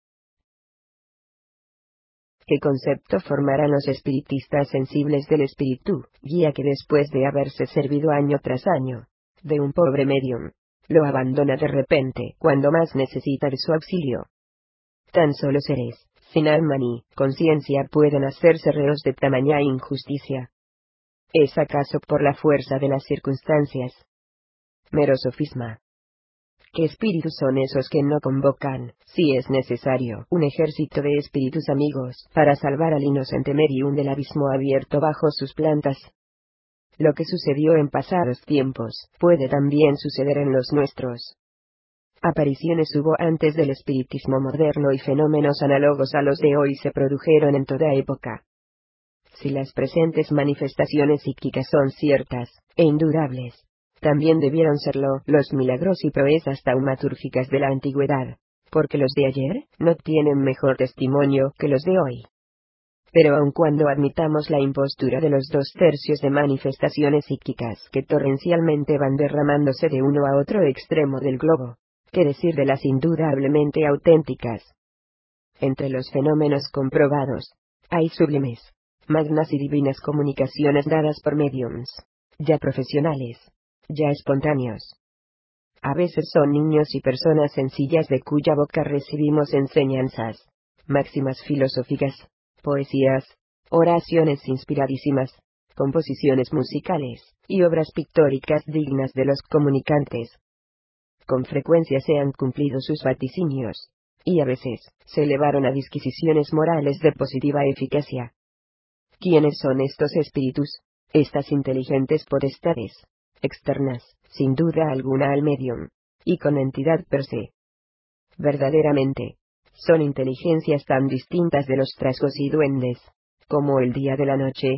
S2: ¿Qué concepto formarán los espiritistas sensibles del espíritu, guía que después de haberse servido año tras año de un pobre medium, lo abandona de repente cuando más necesita de su auxilio? Tan solo seres, sin alma ni conciencia, pueden hacerse reos de tamaña injusticia. ¿Es acaso por la fuerza de las circunstancias? Mero sofisma. ¿Qué espíritus son esos que no convocan, si es necesario, un ejército de espíritus amigos para salvar al inocente medium del abismo abierto bajo sus plantas? Lo que sucedió en pasados tiempos, puede también suceder en los nuestros. Apariciones hubo antes del espiritismo moderno y fenómenos análogos a los de hoy se produjeron en toda época. Si las presentes manifestaciones psíquicas son ciertas, e indudables, también debieron serlo los milagros y proezas taumatúrgicas de la antigüedad, porque los de ayer no tienen mejor testimonio que los de hoy. Pero aun cuando admitamos la impostura de los dos tercios de manifestaciones psíquicas que torrencialmente van derramándose de uno a otro extremo del globo, ¿qué decir de las indudablemente auténticas? Entre los fenómenos comprobados, hay sublimes, magnas y divinas comunicaciones dadas por mediums, ya profesionales, ya espontáneos. A veces son niños y personas sencillas de cuya boca recibimos enseñanzas, máximas filosóficas, poesías, oraciones inspiradísimas, composiciones musicales, y obras pictóricas dignas de los comunicantes. Con frecuencia se han cumplido sus vaticinios, y a veces se elevaron a disquisiciones morales de positiva eficacia. ¿Quiénes son estos espíritus? Estas inteligentes potestades, externas, sin duda alguna al medium, y con entidad per se. Verdaderamente, son inteligencias tan distintas de los trasgos y duendes, como el día de la noche.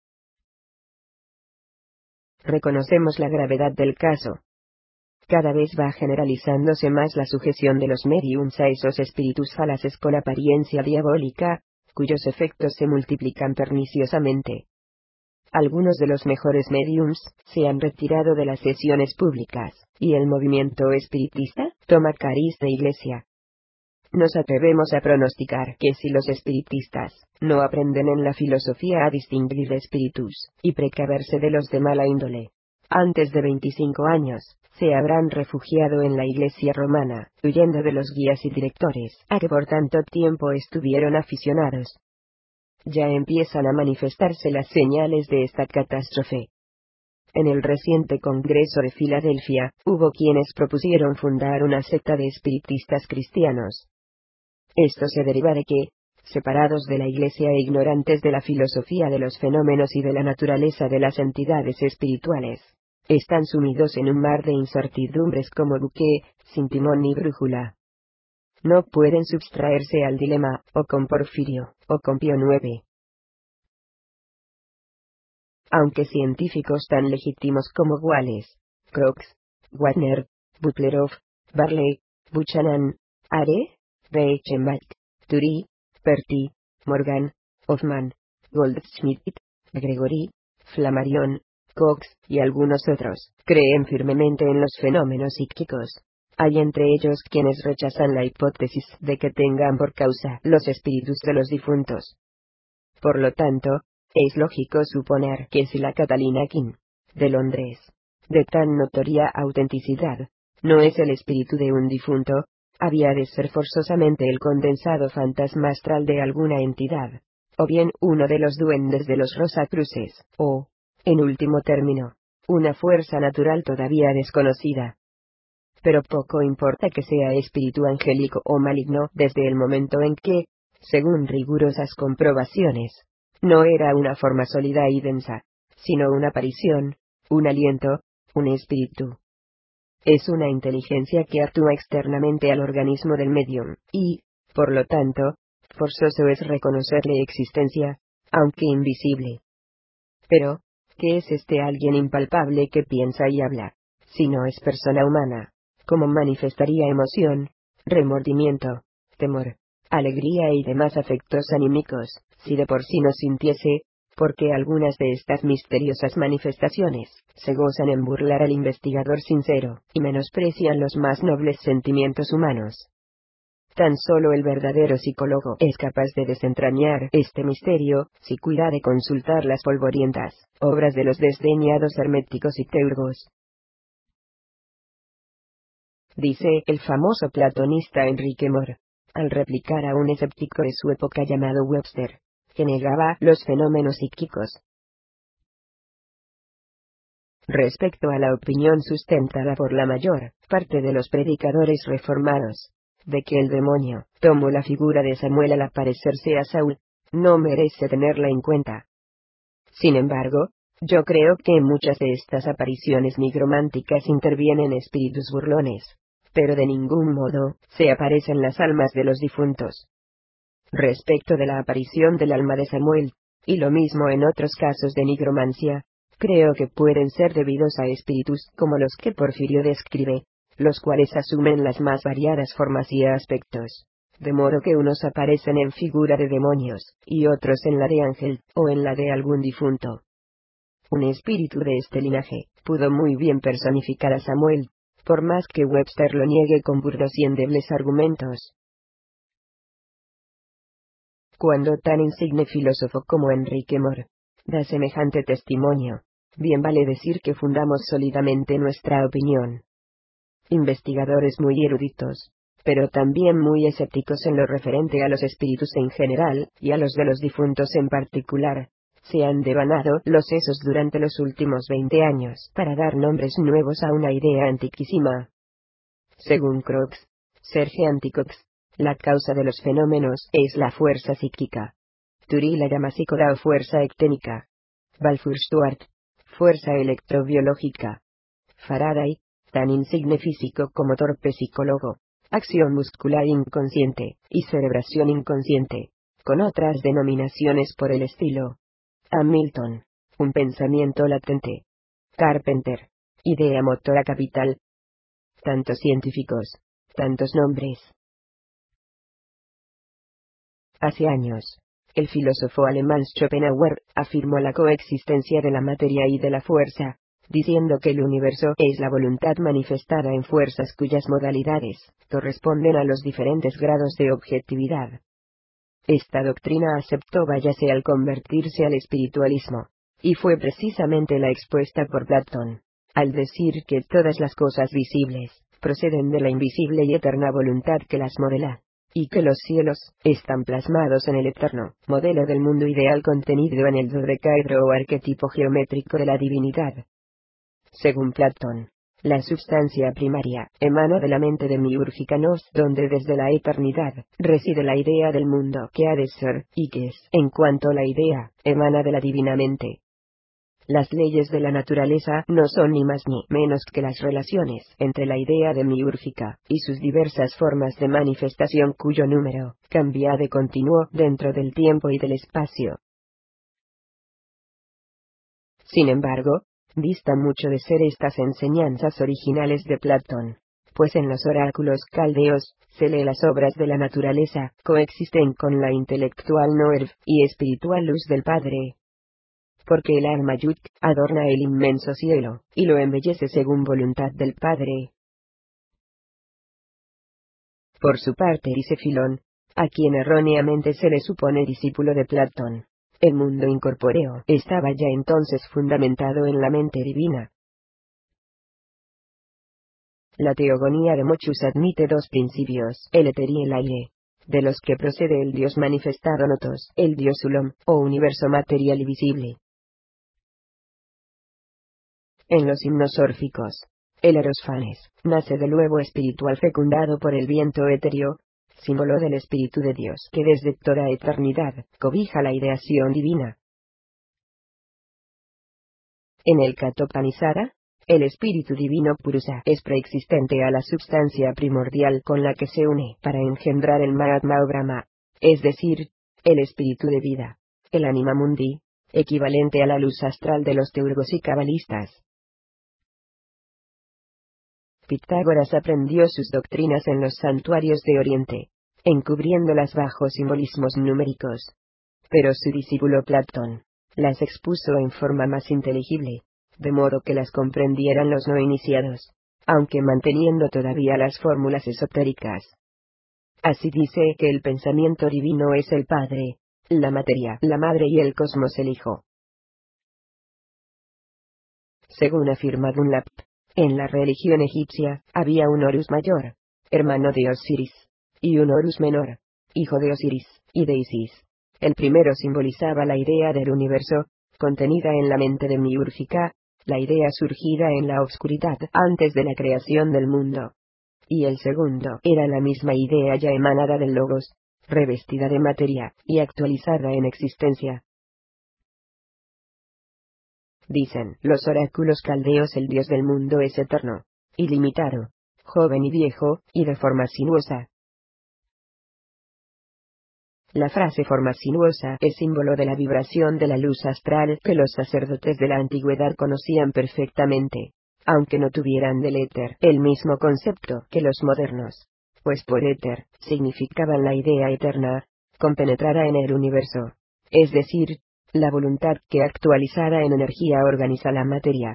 S2: Reconocemos la gravedad del caso. Cada vez va generalizándose más la sujeción de los mediums a esos espíritus falaces con apariencia diabólica, cuyos efectos se multiplican perniciosamente. Algunos de los mejores mediums se han retirado de las sesiones públicas, y el movimiento espiritista toma cariz de iglesia. Nos atrevemos a pronosticar que si los espiritistas no aprenden en la filosofía a distinguir espíritus, y precaverse de los de mala índole, antes de veinticinco años, se habrán refugiado en la iglesia romana, huyendo de los guías y directores a que por tanto tiempo estuvieron aficionados. Ya empiezan a manifestarse las señales de esta catástrofe. En el reciente Congreso de Filadelfia, hubo quienes propusieron fundar una secta de espiritistas cristianos. Esto se deriva de que, separados de la Iglesia e ignorantes de la filosofía de los fenómenos y de la naturaleza de las entidades espirituales, están sumidos en un mar de incertidumbres como buque, sin timón ni brújula. No pueden subtraerse al dilema, o con Porfirio, o con Pío noveno. Aunque científicos tan legítimos como Wallace, Crookes, Wagner, Butlerov, Barley, Buchanan, Are, Reichenbach, Curie, Perty, Morgan, Hoffman, Goldschmidt, Gregory, Flammarion, Cox, y algunos otros, creen firmemente en los fenómenos psíquicos. Hay entre ellos quienes rechazan la hipótesis de que tengan por causa los espíritus de los difuntos. Por lo tanto, es lógico suponer que si la Catalina King, de Londres, de tan notoria autenticidad, no es el espíritu de un difunto, había de ser forzosamente el condensado fantasma astral de alguna entidad, o bien uno de los duendes de los Rosacruces, o, en último término, una fuerza natural todavía desconocida. Pero poco importa que sea espíritu angélico o maligno desde el momento en que, según rigurosas comprobaciones, no era una forma sólida y densa, sino una aparición, un aliento, un espíritu. Es una inteligencia que actúa externamente al organismo del medium, y, por lo tanto, forzoso es reconocerle existencia, aunque invisible. Pero, ¿qué es este alguien impalpable que piensa y habla, si no es persona humana? ¿Cómo manifestaría emoción, remordimiento, temor, alegría y demás afectos anímicos, si de por sí no sintiese? Porque algunas de estas misteriosas manifestaciones se gozan en burlar al investigador sincero, y menosprecian los más nobles sentimientos humanos. Tan solo el verdadero psicólogo es capaz de desentrañar este misterio, si cuida de consultar las polvorientas obras de los desdeñados herméticos y teurgos. Dice el famoso platonista Enrique More, al replicar a un escéptico de su época llamado Webster, que negaba los fenómenos psíquicos. Respecto a la opinión sustentada por la mayor parte de los predicadores reformados, de que el demonio tomó la figura de Samuel al aparecerse a Saúl, no merece tenerla en cuenta. Sin embargo, yo creo que en muchas de estas apariciones nigrománticas intervienen espíritus burlones, pero de ningún modo se aparecen las almas de los difuntos. Respecto de la aparición del alma de Samuel, y lo mismo en otros casos de nigromancia, creo que pueden ser debidos a espíritus como los que Porfirio describe, los cuales asumen las más variadas formas y aspectos, de modo que unos aparecen en figura de demonios, y otros en la de ángel, o en la de algún difunto. Un espíritu de este linaje pudo muy bien personificar a Samuel, por más que Webster lo niegue con burdos y endebles argumentos. Cuando tan insigne filósofo como Enrique More da semejante testimonio, bien vale decir que fundamos sólidamente nuestra opinión. Investigadores muy eruditos, pero también muy escépticos en lo referente a los espíritus en general, y a los de los difuntos en particular, se han devanado los sesos durante los últimos veinte años para dar nombres nuevos a una idea antiquísima. Según Crookes, Serge Anticox, la causa de los fenómenos es la fuerza psíquica. Curie la llama psicoda o fuerza ecténica. Balfour Stewart, fuerza electrobiológica. Faraday, tan insigne físico como torpe psicólogo, acción muscular inconsciente, y cerebración inconsciente, con otras denominaciones por el estilo. Hamilton, un pensamiento latente. Carpenter, idea motora capital. Tantos científicos, tantos nombres. Hace años, el filósofo alemán Schopenhauer afirmó la coexistencia de la materia y de la fuerza, diciendo que el universo es la voluntad manifestada en fuerzas cuyas modalidades corresponden a los diferentes grados de objetividad. Esta doctrina aceptó Bayase al convertirse al espiritualismo, y fue precisamente la expuesta por Platón, al decir que todas las cosas visibles proceden de la invisible y eterna voluntad que las modela, y que los cielos están plasmados en el eterno modelo del mundo ideal contenido en el dodecaedro o arquetipo geométrico de la divinidad. Según Platón, la substancia primaria emana de la mente demiúrgica Nous, donde desde la eternidad reside la idea del mundo que ha de ser, y que es, en cuanto la idea emana de la divina mente. Las leyes de la naturaleza no son ni más ni menos que las relaciones entre la idea demiúrgica y sus diversas formas de manifestación cuyo número cambia de continuo dentro del tiempo y del espacio. Sin embargo, distan mucho de ser estas enseñanzas originales de Platón, pues en los oráculos caldeos se lee las obras de la naturaleza coexisten con la intelectual Noerv y espiritual luz del Padre. Porque el alma Yud adorna el inmenso cielo, y lo embellece según voluntad del Padre. Por su parte dice Filón, a quien erróneamente se le supone discípulo de Platón, el mundo incorpóreo estaba ya entonces fundamentado en la mente divina. La teogonía de Mochus admite dos principios, el éter y el aire, de los que procede el Dios manifestado notos, el Dios Ulom, o universo material y visible. En los himnos órficos, el Erosfanes nace del huevo espiritual fecundado por el viento etéreo, símbolo del Espíritu de Dios que desde toda eternidad cobija la ideación divina. En el Katopanisada, el Espíritu Divino Purusa es preexistente a la substancia primordial con la que se une para engendrar el Mahatma o Brahma, es decir, el Espíritu de vida, el Anima Mundi, equivalente a la luz astral de los teurgos y cabalistas. Pitágoras aprendió sus doctrinas en los santuarios de Oriente, encubriéndolas bajo simbolismos numéricos. Pero su discípulo Platón las expuso en forma más inteligible, de modo que las comprendieran los no iniciados, aunque manteniendo todavía las fórmulas esotéricas. Así dice que el pensamiento divino es el Padre, la materia, la madre y el cosmos el Hijo. Según afirma Dunlap, en la religión egipcia había un Horus mayor, hermano de Osiris, y un Horus menor, hijo de Osiris y de Isis. El primero simbolizaba la idea del universo, contenida en la mente demiúrgica, la idea surgida en la oscuridad antes de la creación del mundo. Y el segundo era la misma idea ya emanada del Logos, revestida de materia y actualizada en existencia. Dicen los oráculos caldeos: el Dios del mundo es eterno, ilimitado, joven y viejo, y de forma sinuosa. La frase forma sinuosa es símbolo de la vibración de la luz astral que los sacerdotes de la antigüedad conocían perfectamente, aunque no tuvieran del éter el mismo concepto que los modernos, pues por éter significaban la idea eterna, compenetrada en el universo, es decir, la voluntad que actualizada en energía organiza la materia.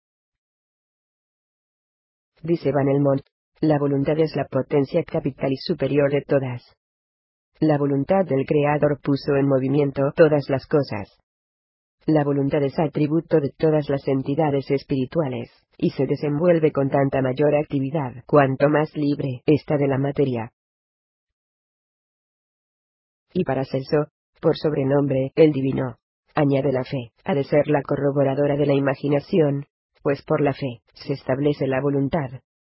S2: Dice Van Helmont, la voluntad es la potencia capital y superior de todas. La voluntad del Creador puso en movimiento todas las cosas. La voluntad es atributo de todas las entidades espirituales, y se desenvuelve con tanta mayor actividad cuanto más libre está de la materia. Y Paracelso, por sobrenombre el divino, añade la fe, ha de ser la corroboradora de la imaginación, pues por la fe se establece la voluntad.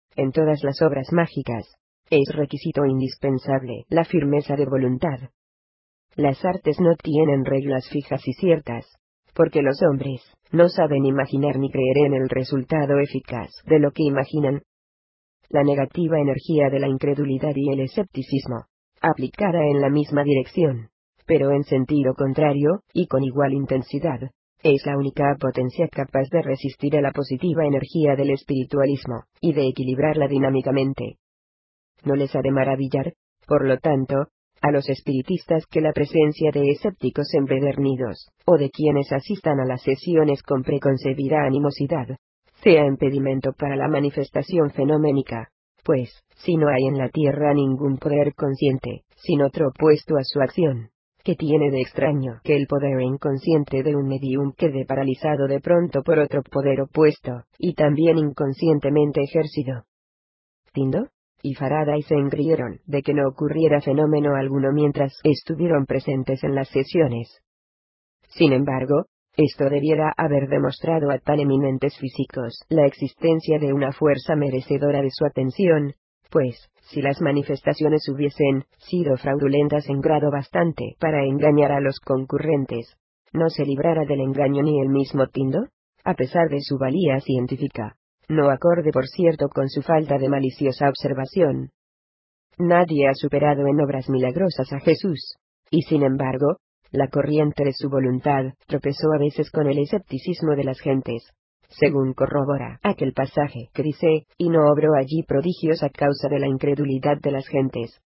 S2: En todas las obras mágicas, es requisito indispensable la firmeza de voluntad. Las artes no tienen reglas fijas y ciertas, porque los hombres no saben imaginar ni creer en el resultado eficaz de lo que imaginan. La negativa energía de la incredulidad y el escepticismo, aplicada en la misma dirección, pero en sentido contrario, y con igual intensidad, es la única potencia capaz de resistir a la positiva energía del espiritualismo, y de equilibrarla dinámicamente. No les ha de maravillar, por lo tanto, a los espiritistas que la presencia de escépticos empedernidos, o de quienes asistan a las sesiones con preconcebida animosidad, sea impedimento para la manifestación fenoménica, pues, si no hay en la tierra ningún poder consciente, sin otro opuesto a su acción, ¿qué tiene de extraño que el poder inconsciente de un medium quede paralizado de pronto por otro poder opuesto, y también inconscientemente ejercido? Tyndall y Faraday se engrieron de que no ocurriera fenómeno alguno mientras estuvieron presentes en las sesiones. Sin embargo, esto debiera haber demostrado a tan eminentes físicos la existencia de una fuerza merecedora de su atención, pues, si las manifestaciones hubiesen sido fraudulentas en grado bastante para engañar a los concurrentes, ¿no se librara del engaño ni el mismo Tyndall? A pesar de su valía científica, no acorde por cierto con su falta de maliciosa observación. Nadie ha superado en obras milagrosas a Jesús, y sin embargo, la corriente de su voluntad tropezó a veces con el escepticismo de las gentes, según corrobora aquel pasaje que dice, y no obró allí prodigios a causa de la incredulidad de las gentes.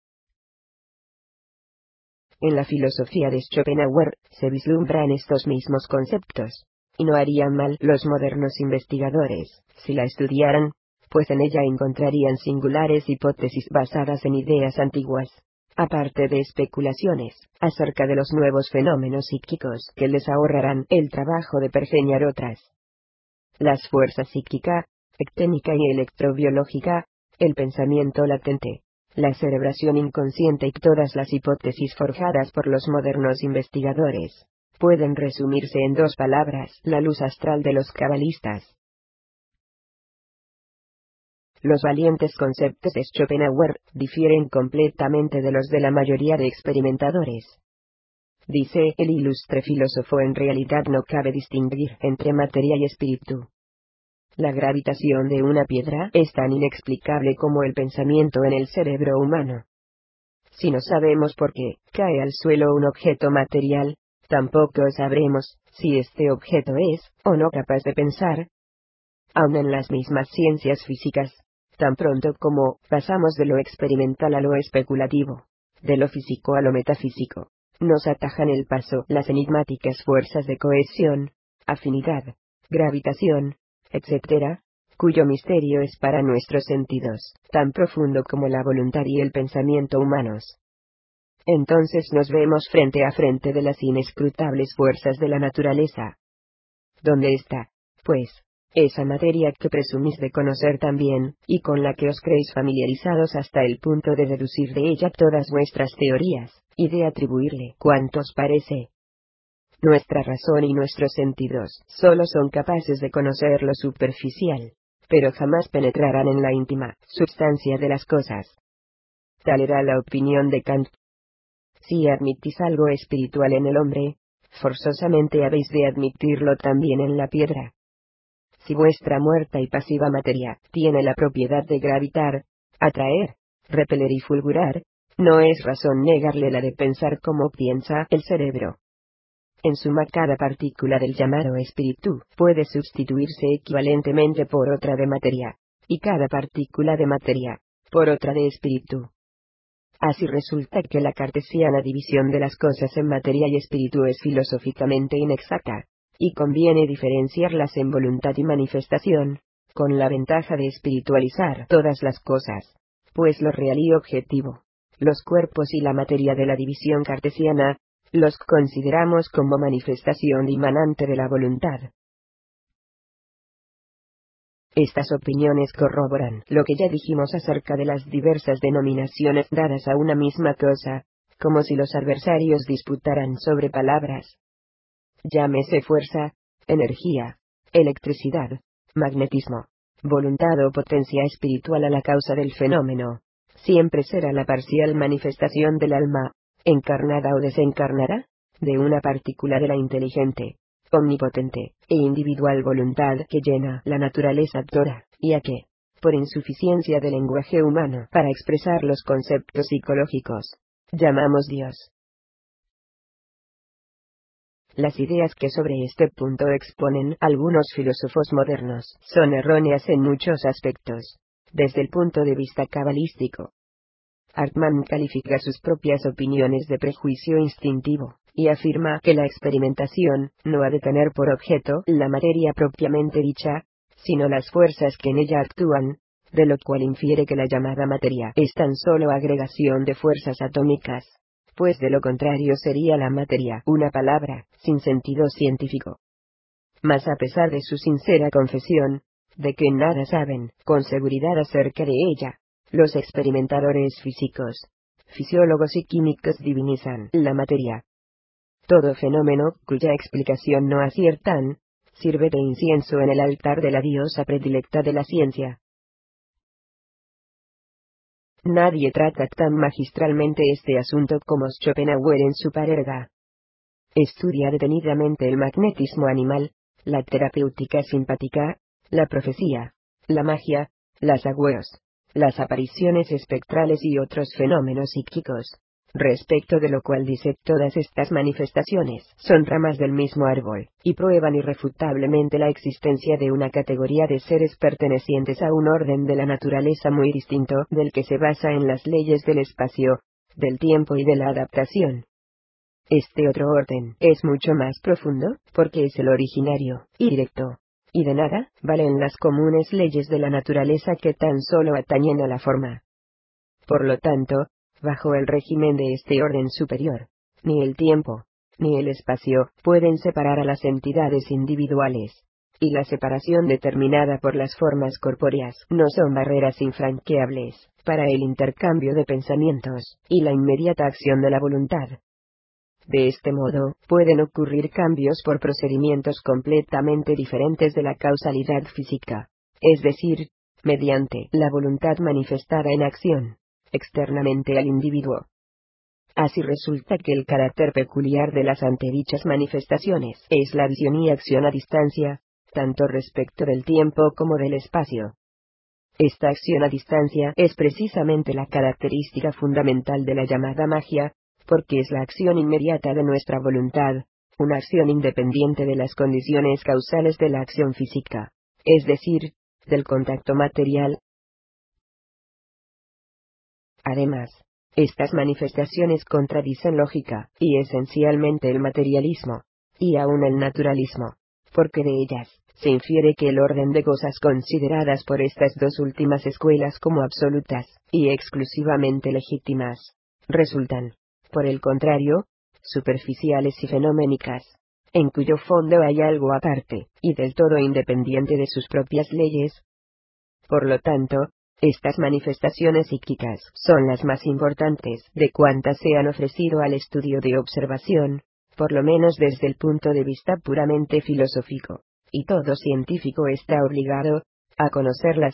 S2: En la filosofía de Schopenhauer se vislumbran estos mismos conceptos, y no harían mal los modernos investigadores si la estudiaran, pues en ella encontrarían singulares hipótesis basadas en ideas antiguas, aparte de especulaciones acerca de los nuevos fenómenos psíquicos que les ahorrarán el trabajo de pergeñar otras. Las fuerzas psíquica, ecténica y electrobiológica, el pensamiento latente, la cerebración inconsciente y todas las hipótesis forjadas por los modernos investigadores, pueden resumirse en dos palabras: la luz astral de los cabalistas. Los valientes conceptos de Schopenhauer difieren completamente de los de la mayoría de experimentadores. Dice el ilustre filósofo: en realidad no cabe distinguir entre materia y espíritu. La gravitación de una piedra es tan inexplicable como el pensamiento en el cerebro humano. Si no sabemos por qué cae al suelo un objeto material, tampoco sabremos si este objeto es o no capaz de pensar. Aun en las mismas ciencias físicas, tan pronto como pasamos de lo experimental a lo especulativo, de lo físico a lo metafísico, nos atajan el paso las enigmáticas fuerzas de cohesión, afinidad, gravitación, etcétera, cuyo misterio es para nuestros sentidos tan profundo como la voluntad y el pensamiento humanos. Entonces nos vemos frente a frente de las inescrutables fuerzas de la naturaleza. ¿Dónde está, pues, esa materia que presumís de conocer también, y con la que os creéis familiarizados hasta el punto de deducir de ella todas vuestras teorías, y de atribuirle cuanto os parece? Nuestra razón y nuestros sentidos solo son capaces de conocer lo superficial, pero jamás penetrarán en la íntima substancia de las cosas. Tal era la opinión de Kant. Si admitís algo espiritual en el hombre, forzosamente habéis de admitirlo también en la piedra. Si vuestra muerta y pasiva materia tiene la propiedad de gravitar, atraer, repeler y fulgurar, no es razón negarle la de pensar como piensa el cerebro. En suma, cada partícula del llamado espíritu puede sustituirse equivalentemente por otra de materia, y cada partícula de materia por otra de espíritu. Así resulta que la cartesiana división de las cosas en materia y espíritu es filosóficamente inexacta, y conviene diferenciarlas en voluntad y manifestación, con la ventaja de espiritualizar todas las cosas, pues lo real y objetivo, los cuerpos y la materia de la división cartesiana, los consideramos como manifestación dimanante de la voluntad. Estas opiniones corroboran lo que ya dijimos acerca de las diversas denominaciones dadas a una misma cosa, como si los adversarios disputaran sobre palabras. Llámese fuerza, energía, electricidad, magnetismo, voluntad o potencia espiritual a la causa del fenómeno. Siempre será la parcial manifestación del alma, encarnada o desencarnada, de una partícula de la inteligente, omnipotente, e individual voluntad que llena la naturaleza toda, y a que, por insuficiencia del lenguaje humano para expresar los conceptos psicológicos, llamamos Dios. Las ideas que sobre este punto exponen algunos filósofos modernos son erróneas en muchos aspectos, desde el punto de vista cabalístico. Hartmann califica sus propias opiniones de prejuicio instintivo, y afirma que la experimentación no ha de tener por objeto la materia propiamente dicha, sino las fuerzas que en ella actúan, de lo cual infiere que la llamada materia es tan solo agregación de fuerzas atómicas, pues de lo contrario sería la materia una palabra, sin sentido científico. Mas a pesar de su sincera confesión, de que nada saben con seguridad acerca de ella, los experimentadores físicos, fisiólogos y químicos divinizan la materia. Todo fenómeno cuya explicación no aciertan, sirve de incienso en el altar de la diosa predilecta de la ciencia. Nadie trata tan magistralmente este asunto como Schopenhauer en su Parerga. Estudia detenidamente el magnetismo animal, la terapéutica simpática, la profecía, la magia, las agüeos, las apariciones espectrales y otros fenómenos psíquicos, respecto de lo cual dice todas estas manifestaciones son ramas del mismo árbol, y prueban irrefutablemente la existencia de una categoría de seres pertenecientes a un orden de la naturaleza muy distinto del que se basa en las leyes del espacio, del tiempo y de la adaptación. Este otro orden es mucho más profundo, porque es el originario, y directo, y de nada valen las comunes leyes de la naturaleza que tan solo atañen a la forma. Por lo tanto, bajo el régimen de este orden superior, ni el tiempo, ni el espacio pueden separar a las entidades individuales, y la separación determinada por las formas corpóreas no son barreras infranqueables para el intercambio de pensamientos y la inmediata acción de la voluntad. De este modo, pueden ocurrir cambios por procedimientos completamente diferentes de la causalidad física, es decir, mediante la voluntad manifestada en acción, externamente al individuo. Así resulta que el carácter peculiar de las antedichas manifestaciones es la visión y acción a distancia, tanto respecto del tiempo como del espacio. Esta acción a distancia es precisamente la característica fundamental de la llamada magia, porque es la acción inmediata de nuestra voluntad, una acción independiente de las condiciones causales de la acción física, es decir, del contacto material. Además, estas manifestaciones contradicen lógica y esencialmente el materialismo, y aún el naturalismo, porque de ellas se infiere que el orden de cosas consideradas por estas dos últimas escuelas como absolutas y exclusivamente legítimas, resultan, por el contrario, superficiales y fenoménicas, en cuyo fondo hay algo aparte, y del todo independiente de sus propias leyes. Por lo tanto, estas manifestaciones psíquicas son las más importantes de cuantas se han ofrecido al estudio de observación, por lo menos desde el punto de vista puramente filosófico, y todo científico está obligado a conocerlas.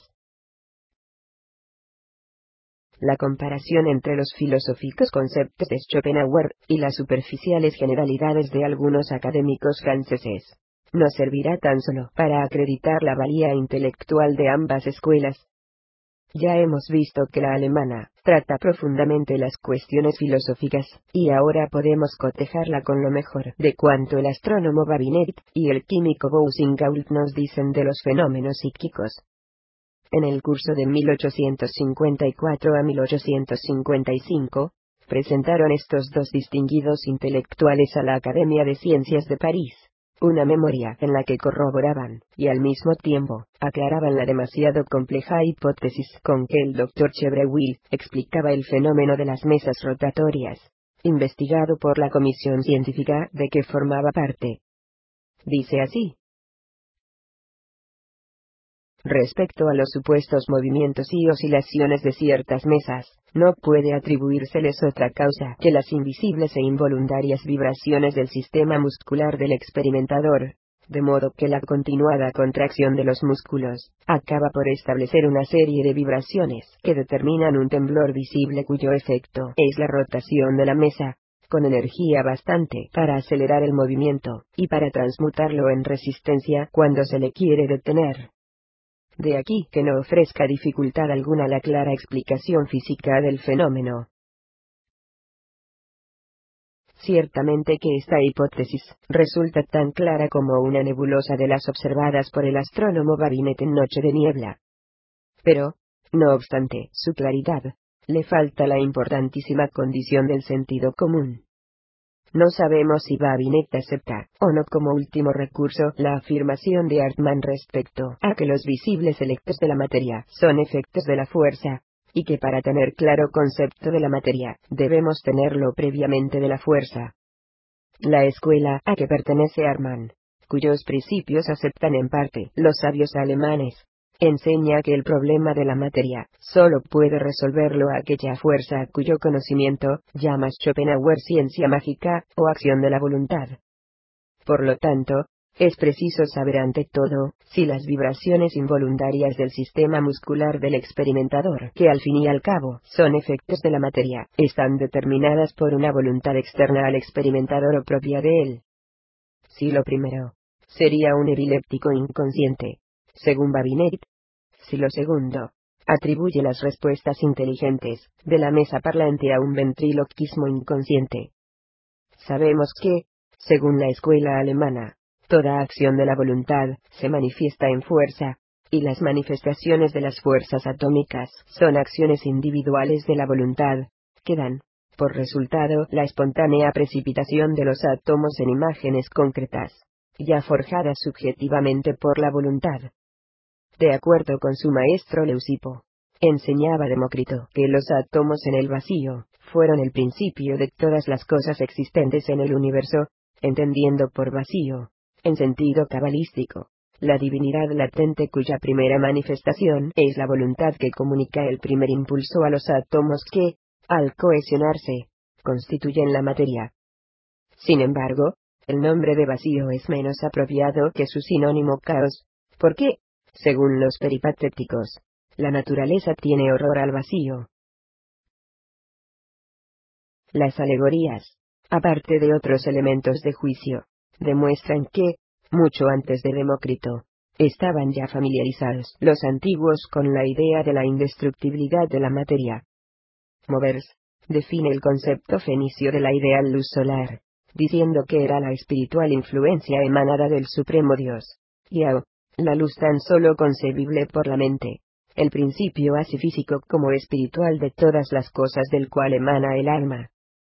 S2: La comparación entre los filosóficos conceptos de Schopenhauer y las superficiales generalidades de algunos académicos franceses no servirá tan solo para acreditar la valía intelectual de ambas escuelas. Ya hemos visto que la alemana trata profundamente las cuestiones filosóficas, y ahora podemos cotejarla con lo mejor de cuanto el astrónomo Babinet y el químico Boussingault nos dicen de los fenómenos psíquicos. En el curso de mil ochocientos cincuenta y cuatro a mil ochocientos cincuenta y cinco, presentaron estos dos distinguidos intelectuales a la Academia de Ciencias de París una memoria en la que corroboraban, y al mismo tiempo, aclaraban la demasiado compleja hipótesis con que el doctor Chevreul explicaba el fenómeno de las mesas rotatorias, investigado por la comisión científica de que formaba parte. Dice así: respecto a los supuestos movimientos y oscilaciones de ciertas mesas, no puede atribuírseles otra causa que las invisibles e involuntarias vibraciones del sistema muscular del experimentador, de modo que la continuada contracción de los músculos acaba por establecer una serie de vibraciones que determinan un temblor visible cuyo efecto es la rotación de la mesa, con energía bastante para acelerar el movimiento, y para transmutarlo en resistencia cuando se le quiere detener. De aquí que no ofrezca dificultad alguna la clara explicación física del fenómeno. Ciertamente que esta hipótesis resulta tan clara como una nebulosa de las observadas por el astrónomo Babinet en noche de niebla. Pero, no obstante su claridad, le falta la importantísima condición del sentido común. No sabemos si Babinet acepta, o no como último recurso, la afirmación de Hartmann respecto a que los visibles electros de la materia son efectos de la fuerza, y que para tener claro concepto de la materia, debemos tenerlo previamente de la fuerza. La escuela a que pertenece Hartmann, cuyos principios aceptan en parte los sabios alemanes, enseña que el problema de la materia solo puede resolverlo aquella fuerza cuyo conocimiento llama Schopenhauer ciencia mágica, o acción de la voluntad. Por lo tanto, es preciso saber ante todo, si las vibraciones involuntarias del sistema muscular del experimentador, que al fin y al cabo son efectos de la materia, están determinadas por una voluntad externa al experimentador o propia de él. Si lo primero sería un epiléptico inconsciente, según Babinet. Si lo segundo atribuye las respuestas inteligentes de la mesa parlante a un ventriloquismo inconsciente. Sabemos que, según la escuela alemana, toda acción de la voluntad se manifiesta en fuerza, y las manifestaciones de las fuerzas atómicas son acciones individuales de la voluntad, que dan, por resultado, la espontánea precipitación de los átomos en imágenes concretas, ya forjadas subjetivamente por la voluntad. De acuerdo con su maestro Leucipo, enseñaba Demócrito que los átomos en el vacío fueron el principio de todas las cosas existentes en el universo, entendiendo por vacío, en sentido cabalístico, la divinidad latente cuya primera manifestación es la voluntad que comunica el primer impulso a los átomos que, al cohesionarse, constituyen la materia. Sin embargo, el nombre de vacío es menos apropiado que su sinónimo caos, porque, según los peripatéticos, la naturaleza tiene horror al vacío. Las alegorías, aparte de otros elementos de juicio, demuestran que, mucho antes de Demócrito, estaban ya familiarizados los antiguos con la idea de la indestructibilidad de la materia. Movers define el concepto fenicio de la ideal luz solar, diciendo que era la espiritual influencia emanada del Supremo Dios, y a la luz tan solo concebible por la mente, el principio así físico como espiritual de todas las cosas del cual emana el alma.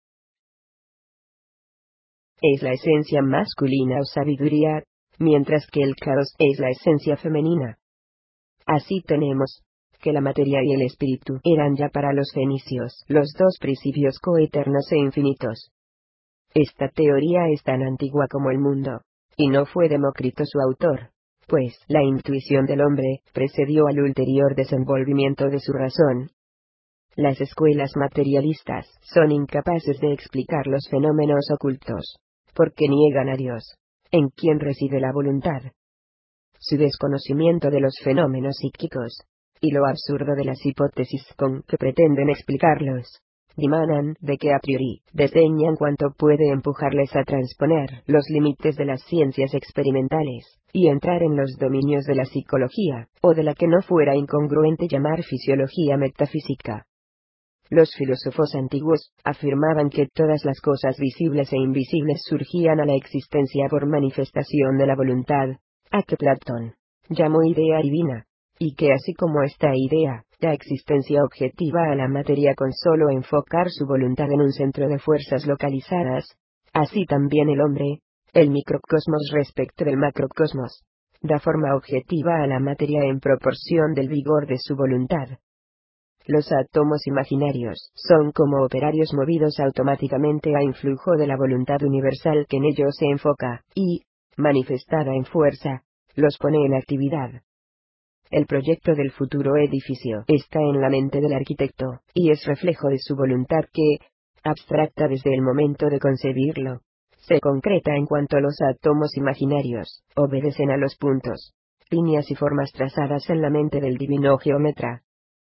S2: Es la esencia masculina o sabiduría, mientras que el caos es la esencia femenina. Así tenemos que la materia y el espíritu eran ya para los fenicios los dos principios coeternos e infinitos. Esta teoría es tan antigua como el mundo, y no fue Demócrito su autor, pues la intuición del hombre precedió al ulterior desenvolvimiento de su razón. Las escuelas materialistas son incapaces de explicar los fenómenos ocultos, porque niegan a Dios, en quien reside la voluntad. Su desconocimiento de los fenómenos psíquicos, y lo absurdo de las hipótesis con que pretenden explicarlos, dimanan de que a priori desdeñan cuanto puede empujarles a transponer los límites de las ciencias experimentales, y entrar en los dominios de la psicología, o de la que no fuera incongruente llamar fisiología metafísica. Los filósofos antiguos afirmaban que todas las cosas visibles e invisibles surgían a la existencia por manifestación de la voluntad, a que Platón llamó idea divina, y que así como esta idea da existencia objetiva a la materia con solo enfocar su voluntad en un centro de fuerzas localizadas, así también el hombre, el microcosmos respecto del macrocosmos, da forma objetiva a la materia en proporción del vigor de su voluntad. Los átomos imaginarios son como operarios movidos automáticamente a influjo de la voluntad universal que en ellos se enfoca, y, manifestada en fuerza, los pone en actividad. El proyecto del futuro edificio está en la mente del arquitecto, y es reflejo de su voluntad que, abstracta desde el momento de concebirlo, se concreta en cuanto los átomos imaginarios obedecen a los puntos, líneas y formas trazadas en la mente del divino geómetra.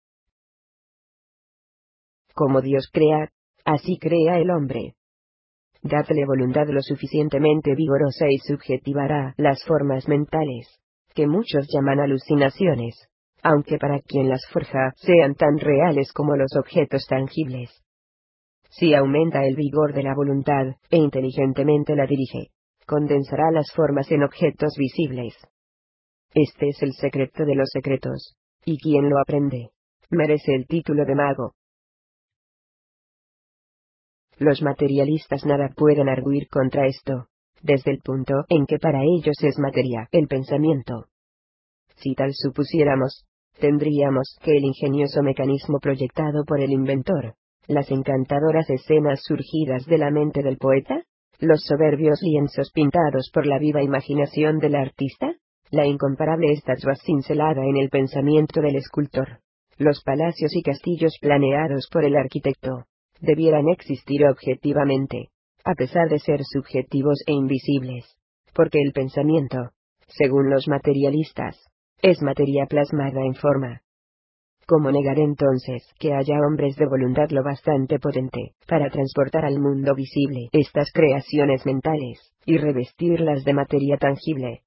S2: Como Dios crea, así crea el hombre. Dadle voluntad lo suficientemente vigorosa y subjetivará las formas mentales, que muchos llaman alucinaciones, aunque para quien las forja sean tan reales como los objetos tangibles. Si aumenta el vigor de la voluntad, e inteligentemente la dirige, condensará las formas en objetos visibles. Este es el secreto de los secretos, y quien lo aprende, merece el título de mago. Los materialistas nada pueden arguir contra esto, desde el punto en que para ellos es materia el pensamiento. Si tal supusiéramos, tendríamos que el ingenioso mecanismo proyectado por el inventor, las encantadoras escenas surgidas de la mente del poeta, los soberbios lienzos pintados por la viva imaginación del artista, la incomparable estatua cincelada en el pensamiento del escultor, los palacios y castillos planeados por el arquitecto, debieran existir objetivamente, a pesar de ser subjetivos e invisibles, porque el pensamiento, según los materialistas, es materia plasmada en forma. ¿Cómo negar entonces que haya hombres de voluntad lo bastante potente para transportar al mundo visible estas creaciones mentales, y revestirlas de materia tangible?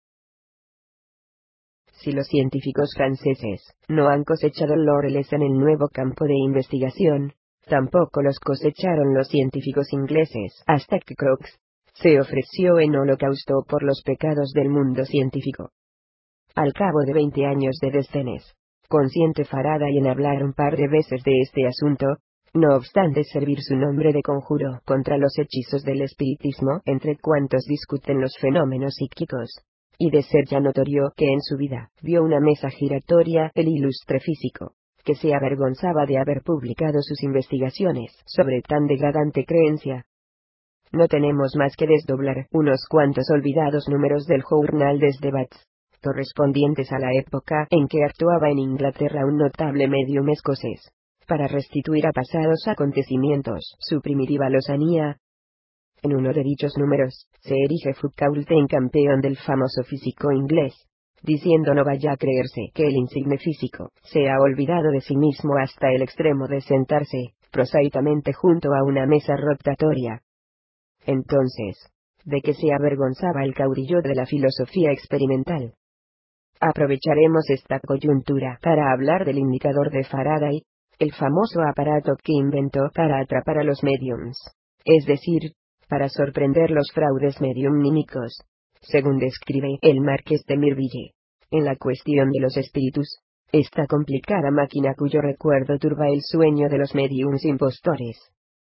S2: Si los científicos franceses no han cosechado laureles en el nuevo campo de investigación, tampoco los cosecharon los científicos ingleses hasta que Crookes se ofreció en holocausto por los pecados del mundo científico. Al cabo de veinte años de desdenes, consciente Faraday en hablar un par de veces de este asunto, no obstante servir su nombre de conjuro contra los hechizos del espiritismo entre cuantos discuten los fenómenos psíquicos, y de ser ya notorio que en su vida vio una mesa giratoria el ilustre físico, que se avergonzaba de haber publicado sus investigaciones sobre tan degradante creencia. No tenemos más que desdoblar unos cuantos olvidados números del Journal des Debats, correspondientes a la época en que actuaba en Inglaterra un notable medium escocés, para restituir a pasados acontecimientos su primitiva lozanía. En uno de dichos números, se erige Foucault en campeón del famoso físico inglés, diciendo no vaya a creerse que el insigne físico se ha olvidado de sí mismo hasta el extremo de sentarse, prosaicamente junto a una mesa rotatoria. Entonces, ¿de qué se avergonzaba el caudillo de la filosofía experimental? Aprovecharemos esta coyuntura para hablar del indicador de Faraday, el famoso aparato que inventó para atrapar a los mediums, es decir, para sorprender los fraudes mediumnímicos, según describe el Marqués de Mirville, en la cuestión de los espíritus, esta complicada máquina cuyo recuerdo turba el sueño de los mediums impostores.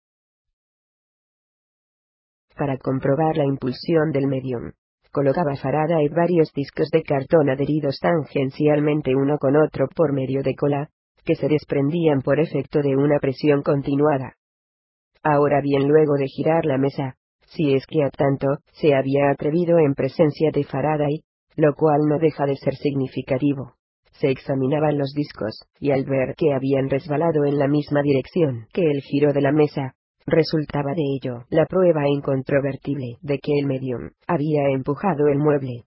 S2: Para comprobar la impulsión del medium, colocaba Faraday varios discos de cartón adheridos tangencialmente uno con otro por medio de cola, que se desprendían por efecto de una presión continuada. Ahora bien, luego de girar la mesa, si es que a tanto se había atrevido en presencia de Faraday, lo cual no deja de ser significativo, se examinaban los discos, y al ver que habían resbalado en la misma dirección que el giro de la mesa, resultaba de ello la prueba incontrovertible de que el medium había empujado el mueble.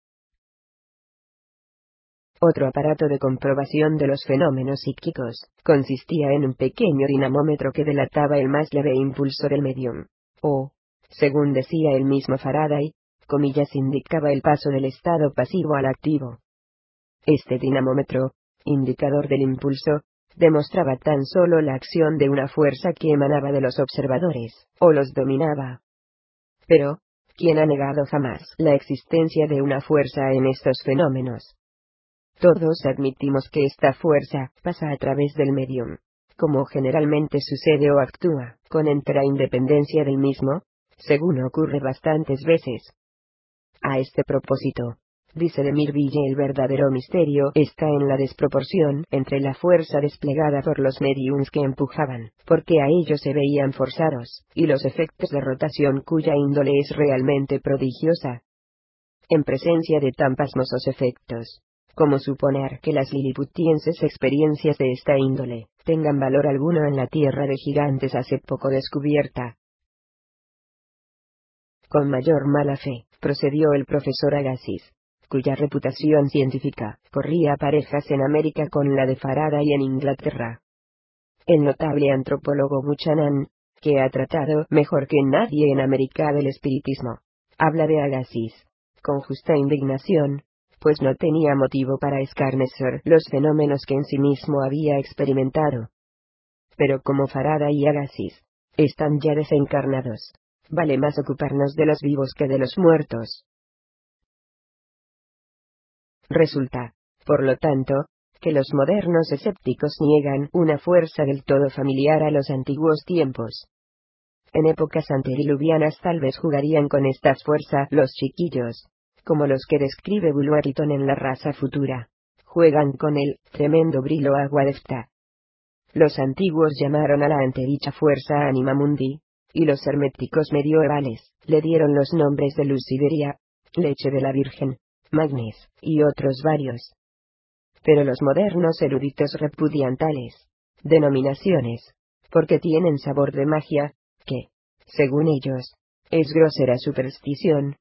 S2: Otro aparato de comprobación de los fenómenos psíquicos consistía en un pequeño dinamómetro que delataba el más leve impulso del medium, o, según decía el mismo Faraday, comillas, indicaba el paso del estado pasivo al activo. Este dinamómetro, indicador del impulso, demostraba tan solo la acción de una fuerza que emanaba de los observadores, o los dominaba. Pero, ¿quién ha negado jamás la existencia de una fuerza en estos fenómenos? Todos admitimos que esta fuerza pasa a través del medium, como generalmente sucede o actúa, con entera independencia del mismo, según ocurre bastantes veces. A este propósito, dice de Mirville, el verdadero misterio está en la desproporción entre la fuerza desplegada por los mediums que empujaban, porque a ellos se veían forzados, y los efectos de rotación cuya índole es realmente prodigiosa. En presencia de tan pasmosos efectos, ¿cómo suponer que las liliputienses experiencias de esta índole tengan valor alguno en la tierra de gigantes hace poco descubierta? Con mayor mala fe, procedió el profesor Agassiz, cuya reputación científica corría parejas en América con la de Faraday y en Inglaterra. El notable antropólogo Buchanan, que ha tratado mejor que nadie en América del espiritismo, habla de Agassiz con justa indignación, pues no tenía motivo para escarnecer los fenómenos que en sí mismo había experimentado. Pero como Faraday y Agassiz están ya desencarnados, vale más ocuparnos de los vivos que de los muertos. Resulta, por lo tanto, que los modernos escépticos niegan una fuerza del todo familiar a los antiguos tiempos. En épocas antediluvianas tal vez jugarían con esta fuerza los chiquillos, como los que describe Bulwer-Lytton en La raza futura, juegan con el tremendo brillo agua de Phthah. Los antiguos llamaron a la antedicha fuerza Anima Mundi, y los herméticos medievales le dieron los nombres de luz siderea, leche de la Virgen, magnes, y otros varios. Pero los modernos eruditos repudian tales denominaciones, porque tienen sabor de magia, que, según ellos, es grosera superstición.